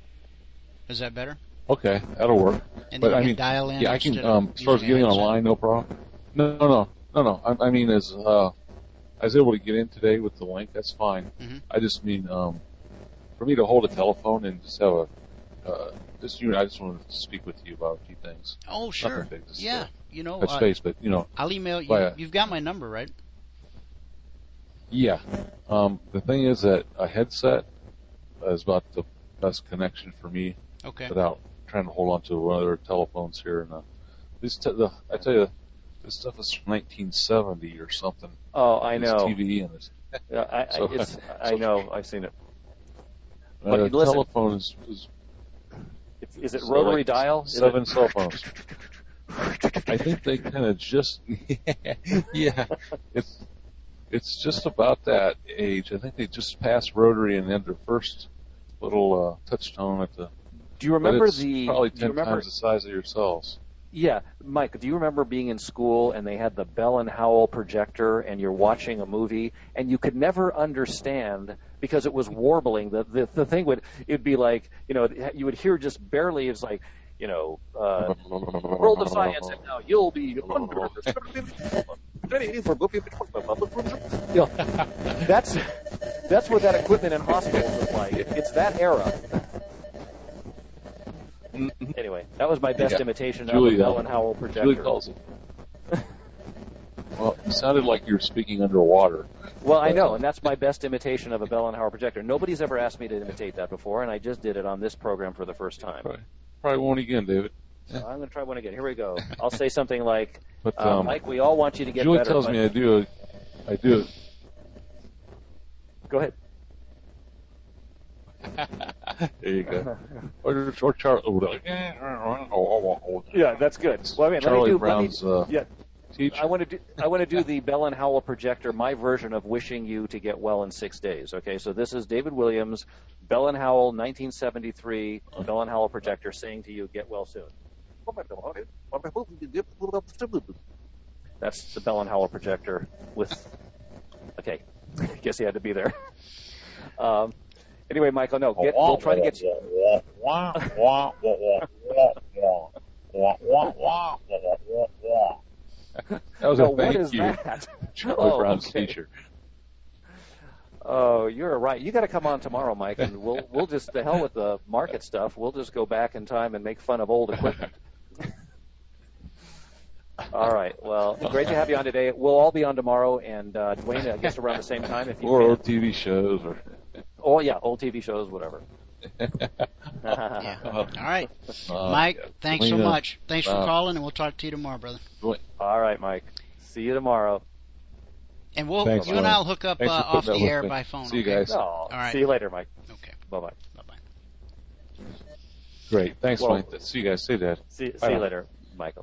E: Is that better?
H: okay, that'll work.
E: And
H: But
E: then
H: I
E: you
H: mean,
E: can dial in.
H: yeah, I can.
E: instead of
H: As far as
E: using a
H: getting
E: headset.
H: online, no problem. No. I mean, as I was able to get in today with the link, that's fine.
E: Mhm.
H: I just mean, for me to hold a telephone and just have I just wanted to speak with you about a few things.
E: Oh, sure.
H: Nothing big, just,
E: Yeah, you know,
H: touch base, but
E: I'll email you.
H: Via-
E: You've got my number, right?
H: yeah. The thing is that a headset is about the best connection for me
E: Okay.
H: without trying to hold on to other telephones here. And I tell you, this stuff is from 1970 or something.
G: Oh, I
H: This
G: know.
H: TV and this.
G: I know. I've seen it.
H: The
G: But listen,
H: telephone is
G: is it
H: so
G: rotary
H: like
G: dial? Is
H: 7
G: it-
H: cell phones. I think they kind of just yeah. It's just about that age. I think they just passed rotary and then their first little touch tone at the.
G: Do you remember
H: but it's probably
G: do you
H: 10
G: remember?
H: times the size of your cells.
G: Yeah, Mike, do you remember being in school and they had the Bell and Howell projector and you're watching a movie and you could never understand because it was warbling. The thing it'd be like, you would hear just barely, it's like, world of science and now you'll be under that's what that equipment in hospitals is like. It's that era. Anyway, that was my best imitation of a Bell and Howell projector.
H: Julie calls it. Well, it sounded like you were speaking underwater.
G: Well, I know, and that's my best imitation of a Bell and Howell projector. Nobody's ever asked me to imitate that before, and I just did it on this program for the first time.
H: Probably won't again, David.
G: So I'm going to try one again. Here we go. I'll say something like,
H: But
G: Mike, we all want you to get
H: Julie
G: better.
H: tells me I do it.
G: Go ahead.
H: There you go. Or Charlie.
G: Yeah, that's good. Well, I mean,
H: Charlie
G: let me
H: Brown's teacher.
G: I want to do the Bell and Howell projector, my version of wishing you to get well in 6 days. Okay, so this is David Williams, Bell and Howell, 1973, Bell and Howell projector, saying to you, get well soon. That's the Bell and Howell projector with. Okay, I guess he had to be there. Anyway, Michael, no, we'll try to get you.
H: That was
G: No,
H: a
G: what
H: thank
G: is
H: you,
G: that?
H: Charlie Brown's teacher.
G: Oh, you're right. You got to come on tomorrow, Mike, and we'll just the hell with the market stuff. We'll just go back in time and make fun of old equipment. All right. Well, great to have you on today. We'll all be on tomorrow, and Dwayne, I guess around the same time if you
H: Or
G: can.
H: old TV shows. Or
G: Oh yeah, old TV shows, whatever.
E: Yeah. All right. Mike, thanks so much. Thanks for calling, and we'll talk to you tomorrow, brother.
G: All right, Mike. See you tomorrow.
E: And
H: Thanks,
E: you and
H: Mike.
E: I'll hook up
H: Thanks for
E: off
H: putting
E: the
H: that
E: air
H: with me.
E: by phone.
H: See you
E: okay?
H: guys.
G: No,
E: All right.
G: See you later, Mike.
E: Okay.
G: Bye-bye.
E: Bye-bye.
H: Great. Thanks,
G: Well-
H: Mike. See you guys. See you, Dad.
G: See
H: Bye
G: you
H: now.
G: later, Michael.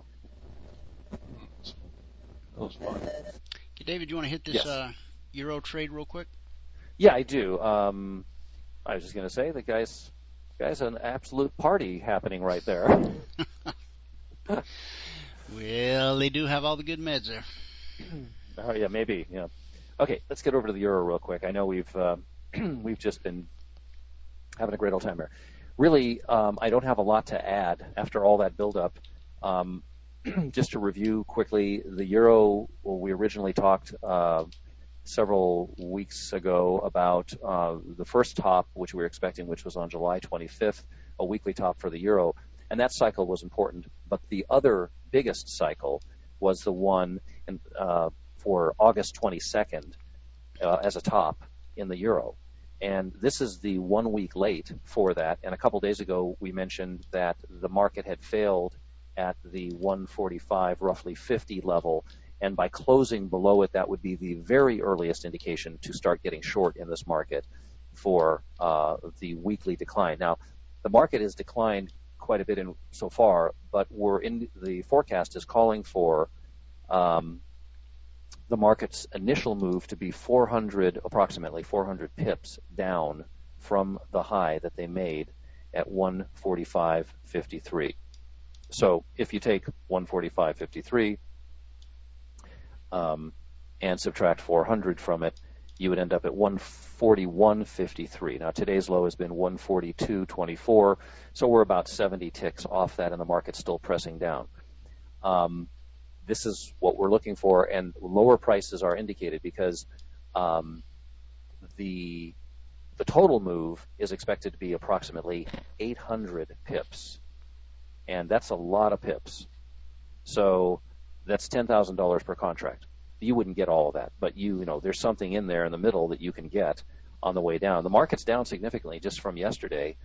H: That was fun.
E: Okay, David, you want to hit this
G: Yes.
E: Euro trade real quick?
G: Yeah, I do. I was just going to say the guy's an absolute party happening right there.
E: Well, they do have all the good meds there.
G: Oh yeah, maybe. Yeah. Okay, let's get over to the euro real quick. I know we've we've just been having a great old time here. Really, I don't have a lot to add after all that build-up. just to review quickly, the euro, well, we originally talked several weeks ago about the first top, which we were expecting, which was on July 25th, a weekly top for the euro. And that cycle was important. But the other biggest cycle was the one for August 22nd as a top in the euro. And this is the 1 week late for that. And a couple days ago, we mentioned that the market had failed at the 145, roughly 50 level. And by closing below it, that would be the very earliest indication to start getting short in this market for the weekly decline. Now, the market has declined quite a bit so far, but the forecast is calling for the market's initial move to be approximately 400 pips down from the high that they made at 145.53. So if you take 145.53 and subtract 400 from it, you would end up at 141.53. Now today's low has been 142.24, so we're about 70 ticks off that, and the market's still pressing down. This is what we're looking for, and lower prices are indicated because the total move is expected to be approximately 800 pips, and that's a lot of pips. So that's $10,000 per contract. You wouldn't get all of that, but you know there's something in there in the middle that you can get on the way down. The market's down significantly just from yesterday,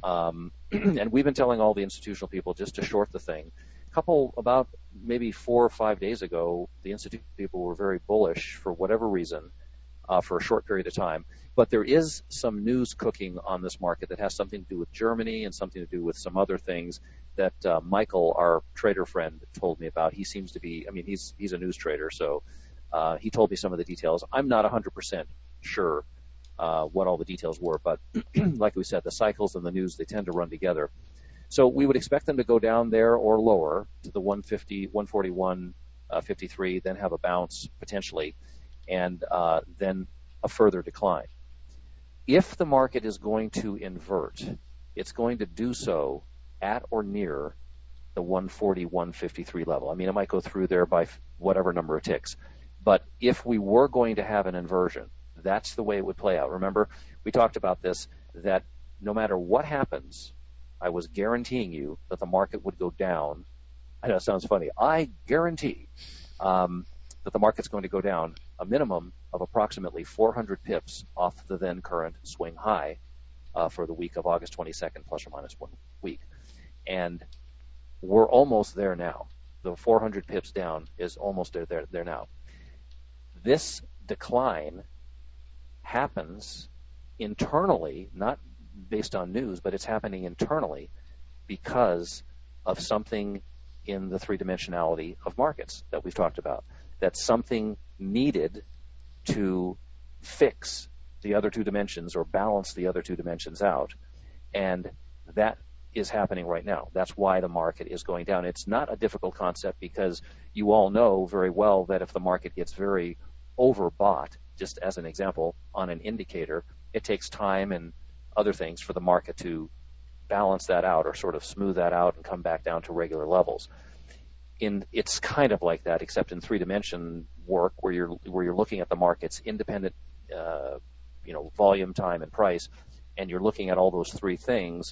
G: and we've been telling all the institutional people just to short the thing. About maybe 4 or 5 days ago, the institutional people were very bullish for whatever reason for a short period of time. But there is some news cooking on this market that has something to do with Germany and something to do with some other things that Michael, our trader friend, told me about. He seems to be, he's a news trader, so he told me some of the details. I'm not 100% sure what all the details were, but like we said, the cycles and the news, they tend to run together. So we would expect them to go down there or lower to the 150, 141.53, then have a bounce potentially, and then a further decline. If the market is going to invert, it's going to do so at or near the 140-153 level. It might go through there by whatever number of ticks. But if we were going to have an inversion, that's the way it would play out. Remember, we talked about this, that no matter what happens, I was guaranteeing you that the market would go down. I know it sounds funny. I guarantee that the market's going to go down a minimum of approximately 400 pips off the then current swing high for the week of August 22nd, plus or minus 1 week. And we're almost there now. The 400 pips down is almost there now. This decline happens internally, not based on news, but it's happening internally because of something in the three-dimensionality of markets that we've talked about. That's something needed to fix the other two dimensions or balance the other two dimensions out. And that is happening right now. That's why the market is going down. It's not a difficult concept because you all know very well that if the market gets very overbought, just as an example, on an indicator, it takes time and other things for the market to balance that out or sort of smooth that out and come back down to regular levels. It's kind of like that, except in three-dimension work where you're looking at the market's independent, volume, time, and price, and you're looking at all those three things.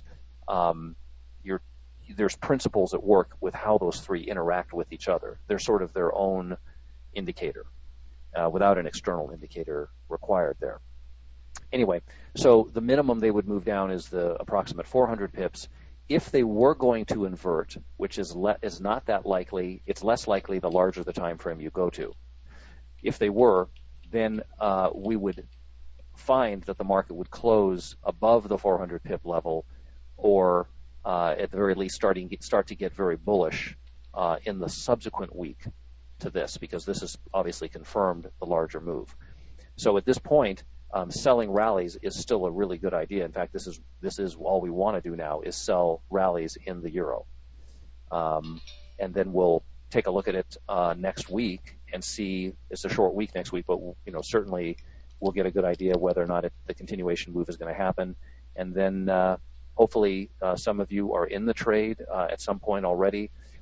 G: There's principles at work with how those three interact with each other. They're sort of their own indicator, without an external indicator required there. Anyway, so the minimum they would move down is the approximate 400 pips. If they were going to invert, which is not that likely, it's less likely the larger the time frame you go to. If they were, then we would find that the market would close above the 400 pip level, or at the very least start to get very bullish in the subsequent week to this, because this has obviously confirmed the larger move. So at this point, selling rallies is still a really good idea. In fact, this is all we want to do now is sell rallies in the euro, and then we'll take a look at it next week and see. It's a short week next week, but certainly we'll get a good idea whether or not the continuation move is going to happen, and then hopefully some of you are in the trade at some point already.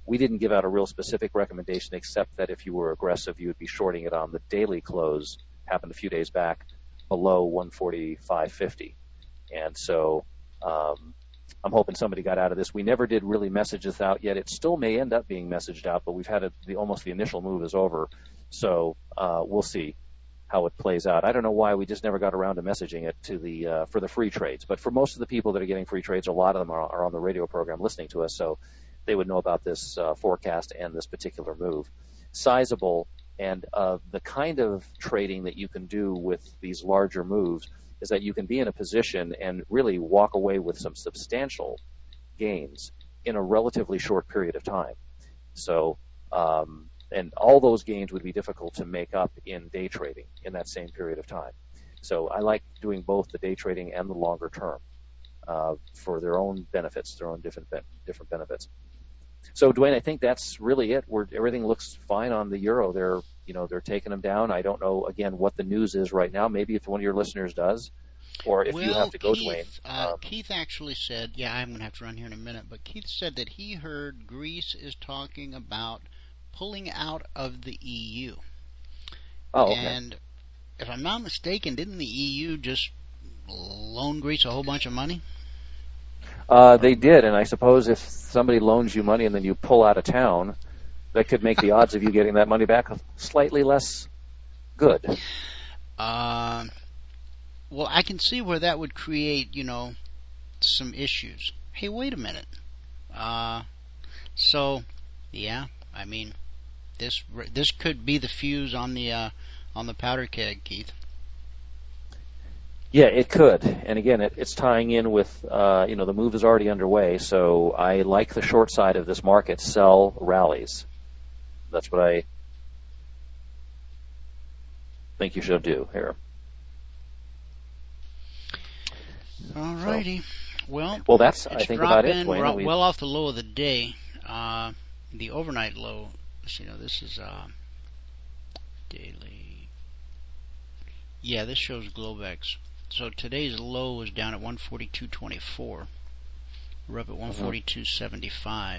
G: we didn't give out a real specific recommendation, except that if you were aggressive, you would be shorting it on the daily close. Happened a few days back, below 145.50, and so I'm hoping somebody got out of this. We never did really message this out yet. It still may end up being messaged out, but we've had almost the initial move is over, so we'll see how it plays out. I don't know why we just never got around to messaging it to the for the free trades, but for most of the people that are getting free trades, a lot of them are on the radio program listening to us, so they would know about this forecast and this particular move. Sizable, and the kind of trading that you can do with these larger moves is that you can be in a position and really walk away with some substantial gains in a relatively short period of time. So, and all those gains would be difficult to make up in day trading in that same period of time. So I like doing both the day trading and the longer term for their own benefits, their own different benefits. So, Dwayne, I think that's really it. Everything looks fine on the euro. They're taking them down. I don't know, again, what the news is right now. Maybe if one of your listeners does, or if you have to go,
E: Keith,
G: Dwayne.
E: Keith actually said, I'm going to have to run here in a minute, but Keith said that he heard Greece is talking about pulling out of the EU.
G: Oh, okay.
E: And if I'm not mistaken, didn't the EU just loan Greece a whole bunch of money?
G: They did, and I suppose if somebody loans you money and then you pull out of town, that could make the odds of you getting that money back slightly less good.
E: Well, I can see where that would create, some issues. Hey, wait a minute. So, yeah, I mean, this could be the fuse on the powder keg, Keith.
G: Yeah, it could. And again, it's tying in with, the move is already underway, so I like the short side of this market. Sell rallies. That's what I think you should do here.
E: All righty. Well,
G: that's, I think, about it.
E: We're well off the low of the day. The overnight low, this is daily. Yeah, this shows Globex. So today's low is down at 142.24. We're up at 142.75.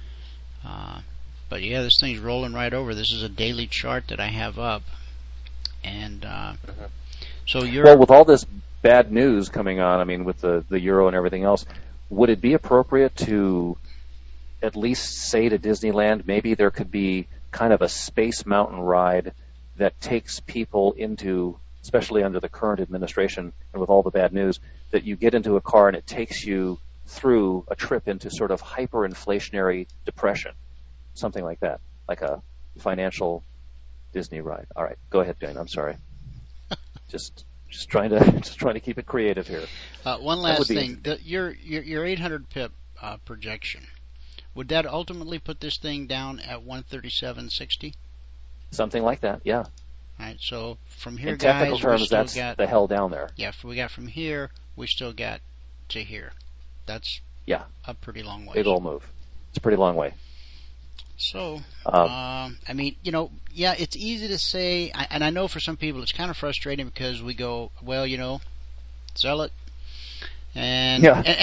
E: But yeah, this thing's rolling right over. This is a daily chart that I have up, and so
G: with all this bad news coming on, I mean, with the euro and everything else, would it be appropriate to at least say to Disneyland maybe there could be kind of a Space Mountain ride that takes people into, especially under the current administration and with all the bad news, that you get into a car and it takes you through a trip into sort of hyperinflationary depression, something like that, like a financial Disney ride. All right, go ahead, Dane. I'm sorry. Just trying to keep it creative here.
E: One last thing, your 800 pip projection, would that ultimately put this thing down at 137.60?
G: Something like that, yeah.
E: All right, so from here,
G: in technical
E: guys,
G: terms, that's the hell down there.
E: Yeah, we got from here, we still got to here. That's a pretty long way.
G: Big old move. It's a pretty long way.
E: So, I mean, it's easy to say, and I know for some people it's kind of frustrating because we go, well, sell it. And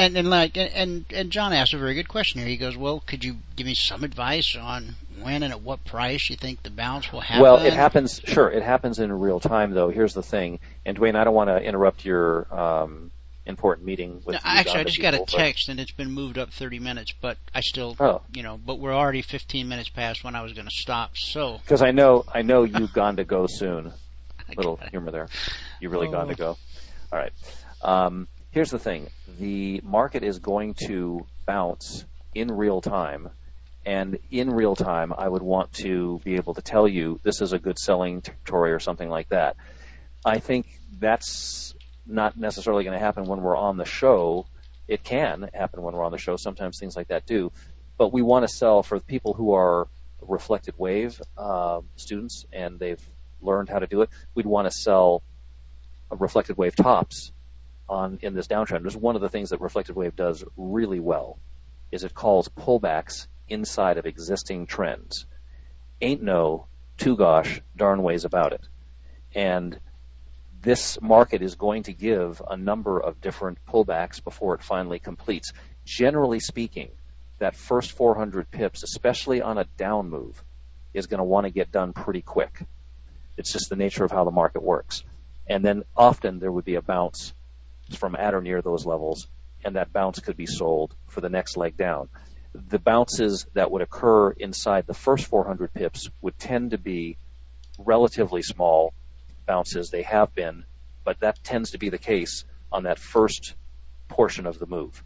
E: and John asked a very good question here. He goes, well, could you give me some advice on when and at what price you think the bounce will happen?
G: Well, it happens in real time, though. Here's the thing, and Dwayne, I don't want to interrupt your important meeting with
E: actually, I just got a text, and it's been moved up 30 minutes, but I still, but we're already 15 minutes past when I was going to stop, so.
G: Because I know you've gone to go soon. Little humor there. You really gone to go. All right. Here's the thing. The market is going to bounce in real time, and in real time, I would want to be able to tell you this is a good selling territory or something like that. I think that's not necessarily going to happen when we're on the show. It can happen when we're on the show. Sometimes things like that do. But we want to sell for people who are reflected wave students and they've learned how to do it. We'd want to sell reflected wave tops in this downtrend. This is one of the things that reflected wave does really well, is it calls pullbacks inside of existing trends. Ain't no too gosh darn ways about it. And this market is going to give a number of different pullbacks before it finally completes. Generally speaking, that first 400 pips, especially on a down move, is going to want to get done pretty quick. It's just the nature of how the market works. And then often there would be a bounce from at or near those levels, and that bounce could be sold for the next leg down. The bounces that would occur inside the first 400 pips would tend to be relatively small bounces. They have been, but that tends to be the case on that first portion of the move.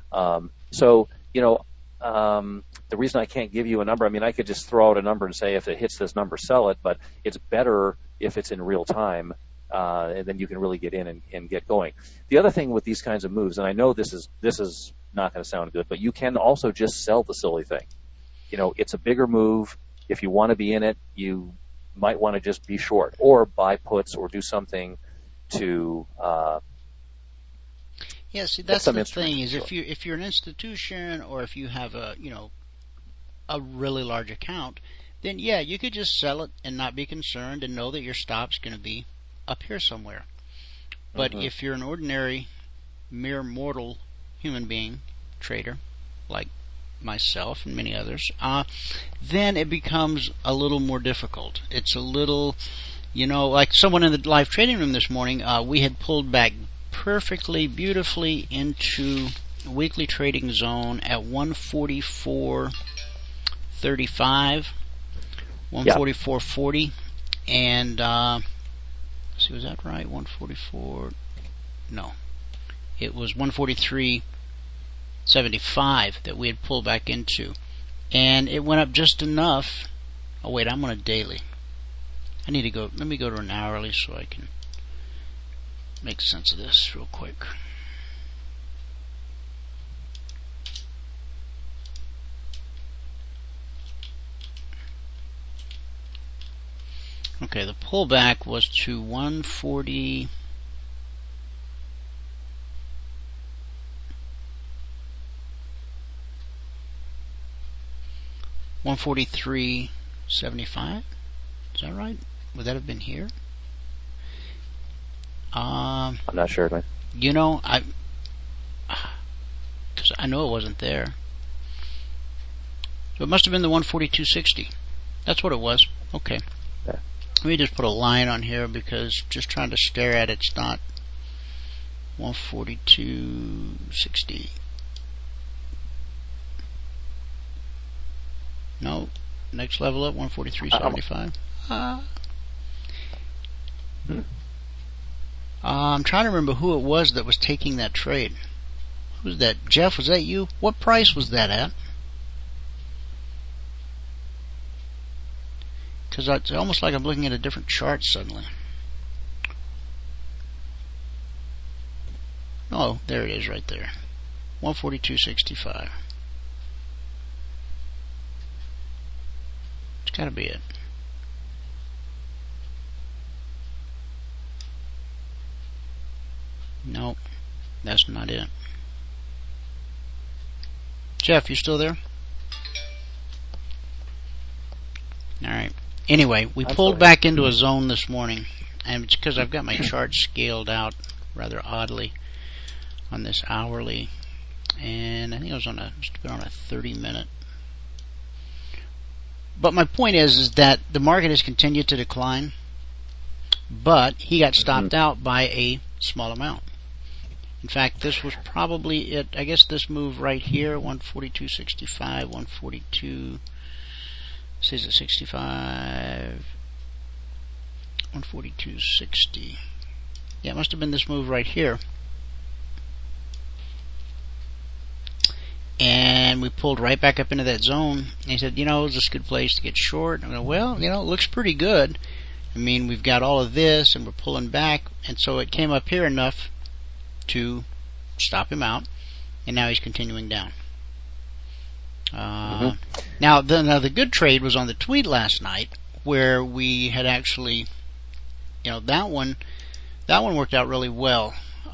G: The reason I can't give you a number, I mean, I could just throw out a number and say if it hits this number, sell it, but it's better if it's in real time, and then you can really get in and get going. The other thing with these kinds of moves, and I know this is not going to sound good, but you can also just sell the silly thing. It's a bigger move. If you want to be in it, you might want to just be short or buy puts or do something to
E: yeah, see, that's the thing is if you're an institution or if you have a really large account, then yeah, you could just sell it and not be concerned and know that your stop's going to be up here somewhere. But if you're an ordinary, mere mortal human being trader like myself and many others, then it becomes a little more difficult. It's a little, like someone in the live trading room this morning, we had pulled back perfectly, beautifully into weekly trading zone at 144.35, 144.40, and see, was that right? 144? No, it was 143.75 that we had pulled back into, and it went up just enough. Oh wait, I'm on a daily. I need to go. Let me go to an hourly so I can make sense of this real quick. Okay, the pullback was to 140. 143.75. Is that right? Would that have been here?
G: I'm not sure, man.
E: Because I know it wasn't there. So it must have been the 142.60. That's what it was. Okay.
G: Yeah.
E: Let me just put a line on here because just trying to stare at it's not 142.60. No. Next level up, 143.75. I'm trying to remember who it was that was taking that trade. Who was that? Jeff, was that you? What price was that at? Because it's almost like I'm looking at a different chart suddenly. Oh, there it is right there. 142.65. It's got to be it. Nope, that's not it. Jeff, you still there? Alright. Anyway, we pulled back into a zone this morning, and it's because I've got my chart scaled out rather oddly on this hourly, and I think I was on a 30-minute. But my point is that the market has continued to decline, but he got stopped out by a small amount. In fact, this was probably it. I guess this move right here, 142.65, 142, says it 65, 142.60. Yeah, it must have been this move right here. And we pulled right back up into that zone. And he said, is this a good place to get short? I go, well, it looks pretty good. I mean, we've got all of this, and we're pulling back. And so it came up here enough to stop him out. And now he's continuing down. Now, the good trade was on the tweet last night, where we had actually, that one worked out really well.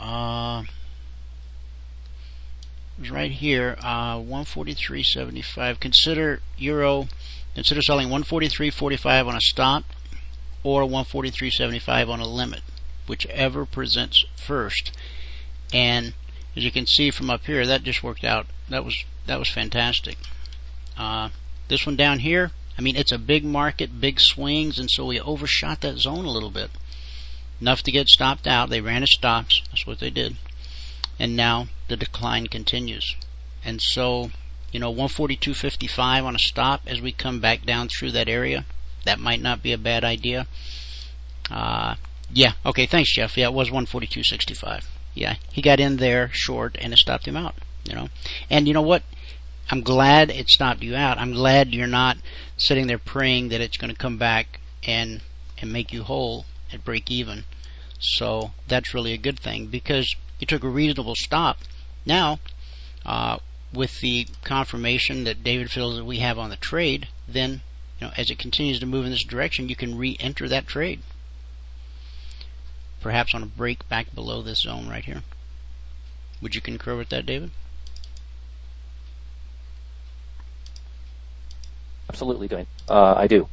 E: It was right here, 143.75. Consider selling 143.45 on a stop or 143.75 on a limit, whichever presents first. And as you can see from up here, that just worked out. That was fantastic. This one down here, I mean, it's a big market, big swings, and so we overshot that zone a little bit. Enough to get stopped out. They ran as stops. That's what they did. And now the decline continues. And so, 142.55 on a stop as we come back down through that area. That might not be a bad idea. Yeah, okay, thanks, Jeff. Yeah, it was 142.65. Yeah, he got in there short and it stopped him out, And you know what? I'm glad it stopped you out. I'm glad you're not sitting there praying that it's going to come back and make you whole at break even. So that's really a good thing because you took a reasonable stop. Now, with the confirmation that David feels that we have on the trade, then as it continues to move in this direction, you can re-enter that trade. Perhaps on a break back below this zone right here. Would you concur with that, David?
G: Absolutely, Dwayne. I do.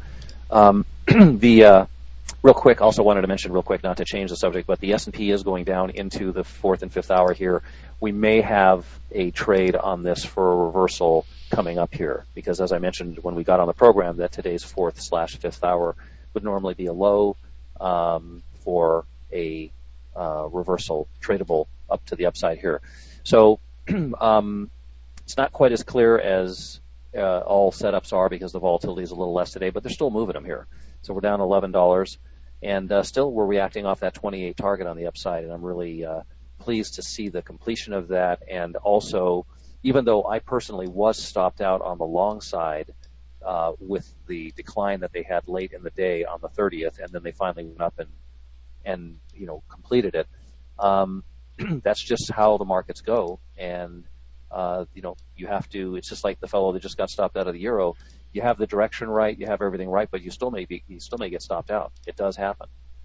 G: Real quick, also wanted to mention real quick, not to change the subject, but the S&P is going down into the 4th and 5th hour here. We may have a trade on this for a reversal coming up here because, as I mentioned when we got on the program, that today's 4th/5th hour would normally be a low for a reversal tradable up to the upside here. So it's not quite as clear as all setups are because the volatility is a little less today, but they're still moving them here. So we're down $11, and still we're reacting off that 28 target on the upside, and I'm really pleased to see the completion of that. And also, even though I personally was stopped out on the long side with the decline that they had late in the day on the 30th, and then they finally went up and completed it. That's just how the markets go, and you have to. It's just like the fellow that just got stopped out of the euro. You have the direction right, you have everything right, but you still may get stopped out. It does happen,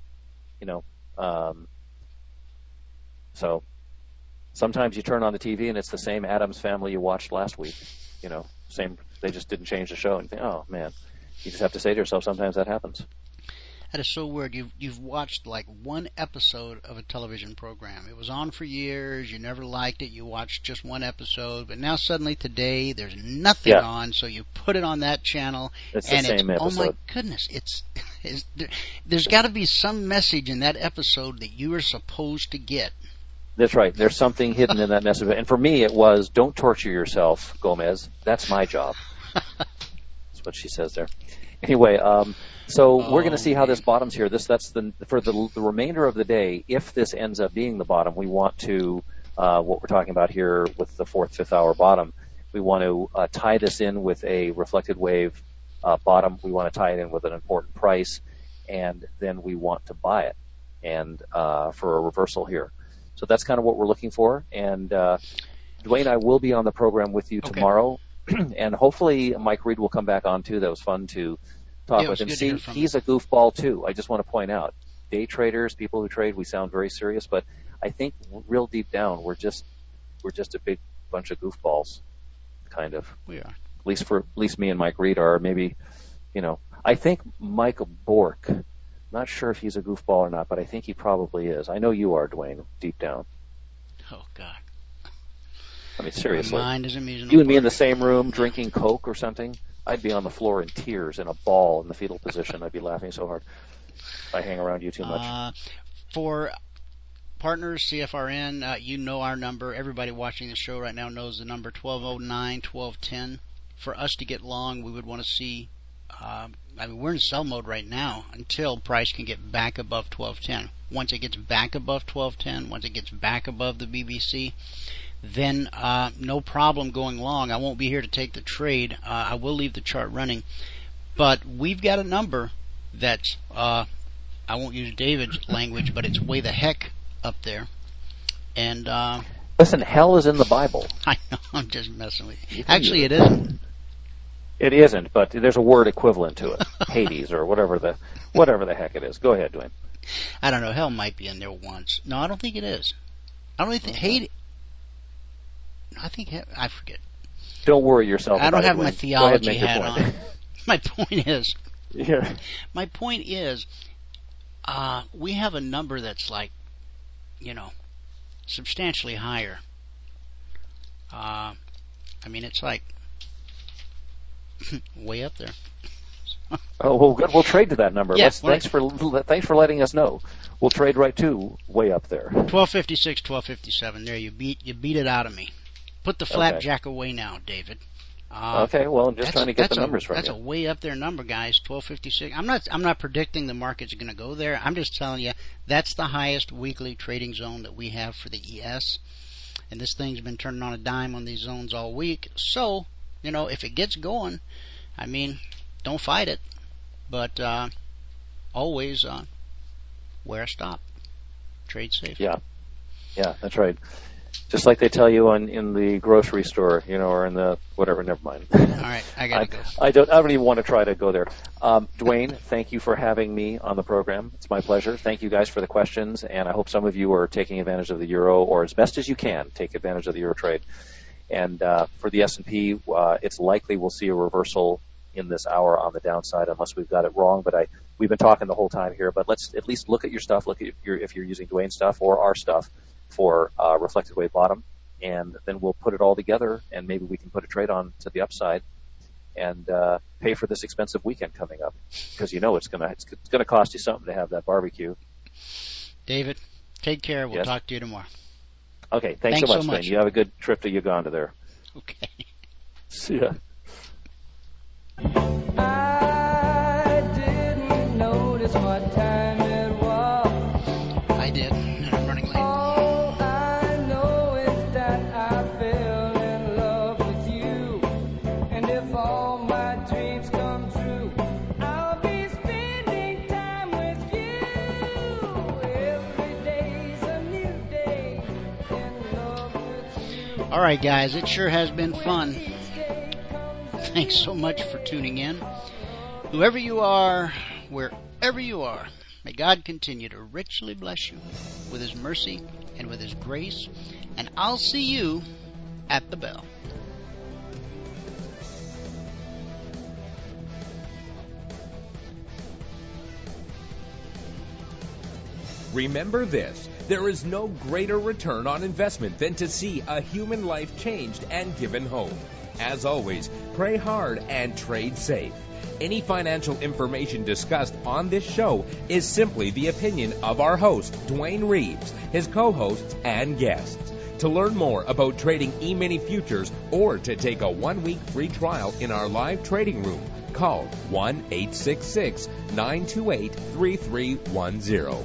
G: So sometimes you turn on the TV and it's the same Addams Family you watched last week. Same. They just didn't change the show, and you think, oh man, you just have to say to yourself, sometimes that happens.
E: That is so weird. You've watched like one episode of a television program. It was on for years. You never liked it. You watched just one episode, but now suddenly today there's nothing on, so you put it on that channel,
G: it's the same episode.
E: Oh my goodness! There's got to be some message in that episode that you are supposed to get.
G: That's right. There's something hidden in that message, and for me it was, "Don't torture yourself, Gomez. That's my job." That's what she says there. Anyway. So we're going to see how this bottoms here. That's for the remainder of the day. If this ends up being the bottom, we want to what we're talking about here with the 4th, 5th hour bottom. We want to tie this in with a reflected wave bottom. We want to tie it in with an important price, and then we want to buy it and for a reversal here. So that's kind of what we're looking for. And Dwayne, I will be on the program with you tomorrow, and hopefully Mike Reed will come back on too. That was fun to talk with him. See, he's a goofball too. I just want to point out, day traders, people who trade, we sound very serious, but I think real deep down, we're just a big bunch of goofballs, kind of.
E: We are.
G: At least me and Mike Reed are. Maybe, I think Michael Bork. Not sure if he's a goofball or not, but I think he probably is. I know you are, Dwayne, deep down.
E: Oh God.
G: I mean, seriously.
E: My mind is amusing.
G: You and me in the same room drinking Coke or something. I'd be on the floor in tears, in a ball, in the fetal position. I'd be laughing so hard if I hang around you too much.
E: For partners, CFRN, our number. Everybody watching the show right now knows the number, 1209, 1210. For us to get long, we would want to see, we're in sell mode right now until price can get back above 1210. Once it gets back above 1210, once it gets back above the BBC, then no problem going long. I won't be here to take the trade. I will leave the chart running. But we've got a number that's, I won't use David's language, but it's way the heck up there. And
G: listen, hell is in the Bible.
E: I know, I'm just messing with you. Actually, it isn't.
G: It isn't, but there's a word equivalent to it. Hades or whatever the heck it is. Go ahead, Dwayne.
E: I don't know. Hell might be in there once. No, I don't think it is. I don't think Hades. I forget.
G: Don't worry yourself.
E: I don't have
G: my
E: my theology hat on. My point is.
G: Yeah.
E: My point is, we have a number that's like, substantially higher I mean, it's like way up there.
G: Oh, well, good. We'll trade to that number.
E: Yeah,
G: Thanks for letting us know. We'll trade right to way up there.
E: 1256, 1257. There, you beat it out of me. Put the flapjack away now, David.
G: Okay, well, I'm just trying to get the numbers from you.
E: That's a way up there number, guys. 1256. I'm not predicting the market's going to go there. I'm just telling you that's the highest weekly trading zone that we have for the ES, and this thing's been turning on a dime on these zones all week. So, if it gets going, I mean, don't fight it, but always wear a stop. Trade safe.
G: Yeah, that's right. Just like they tell you in the grocery store, or in the whatever. Never mind.
E: All right, I gotta go.
G: I don't even want to try to go there. Dwayne, thank you for having me on the program. It's my pleasure. Thank you guys for the questions, and I hope some of you are taking advantage of the euro, or as best as you can, take advantage of the euro trade. And for the S&P, it's likely we'll see a reversal in this hour on the downside, unless we've got it wrong. But we've been talking the whole time here. But let's at least look at your stuff. Look at if you're using Dwayne's stuff or our stuff for reflected wave bottom, and then we'll put it all together, and maybe we can put a trade on to the upside and pay for this expensive weekend coming up, because it's gonna cost you something to have that barbecue.
E: David, take care. We'll talk to you tomorrow.
G: Okay, thanks so much, Ben. You have a good trip to Uganda there.
E: Okay.
G: See ya.
A: I didn't notice what time it was.
E: I did, and I'm running late.
A: All I know is that I fell in love with you. And if all my dreams come true, I'll be spending time with you. Every day's a new day in love with you.
E: All right, guys, it sure has been fun. Thanks so much for tuning in. Whoever you are, wherever you are, may God continue to richly bless you with His mercy and with His grace. And I'll see you at the bell.
C: Remember this, there is no greater return on investment than to see a human life changed and given hope. As always, pray hard and trade safe. Any financial information discussed on this show is simply the opinion of our host, Dwayne Reeves, his co-hosts, and guests. To learn more about trading E-mini futures or to take a 1-week free trial in our live trading room, call 1-866-928-3310.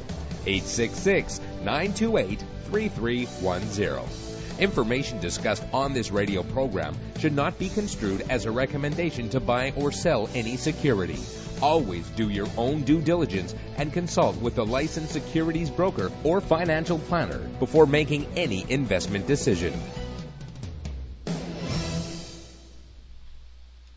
C: 866-928-3310. Information discussed on this radio program should not be construed as a recommendation to buy or sell any security. Always do your own due diligence and consult with a licensed securities broker or financial planner before making any investment decision.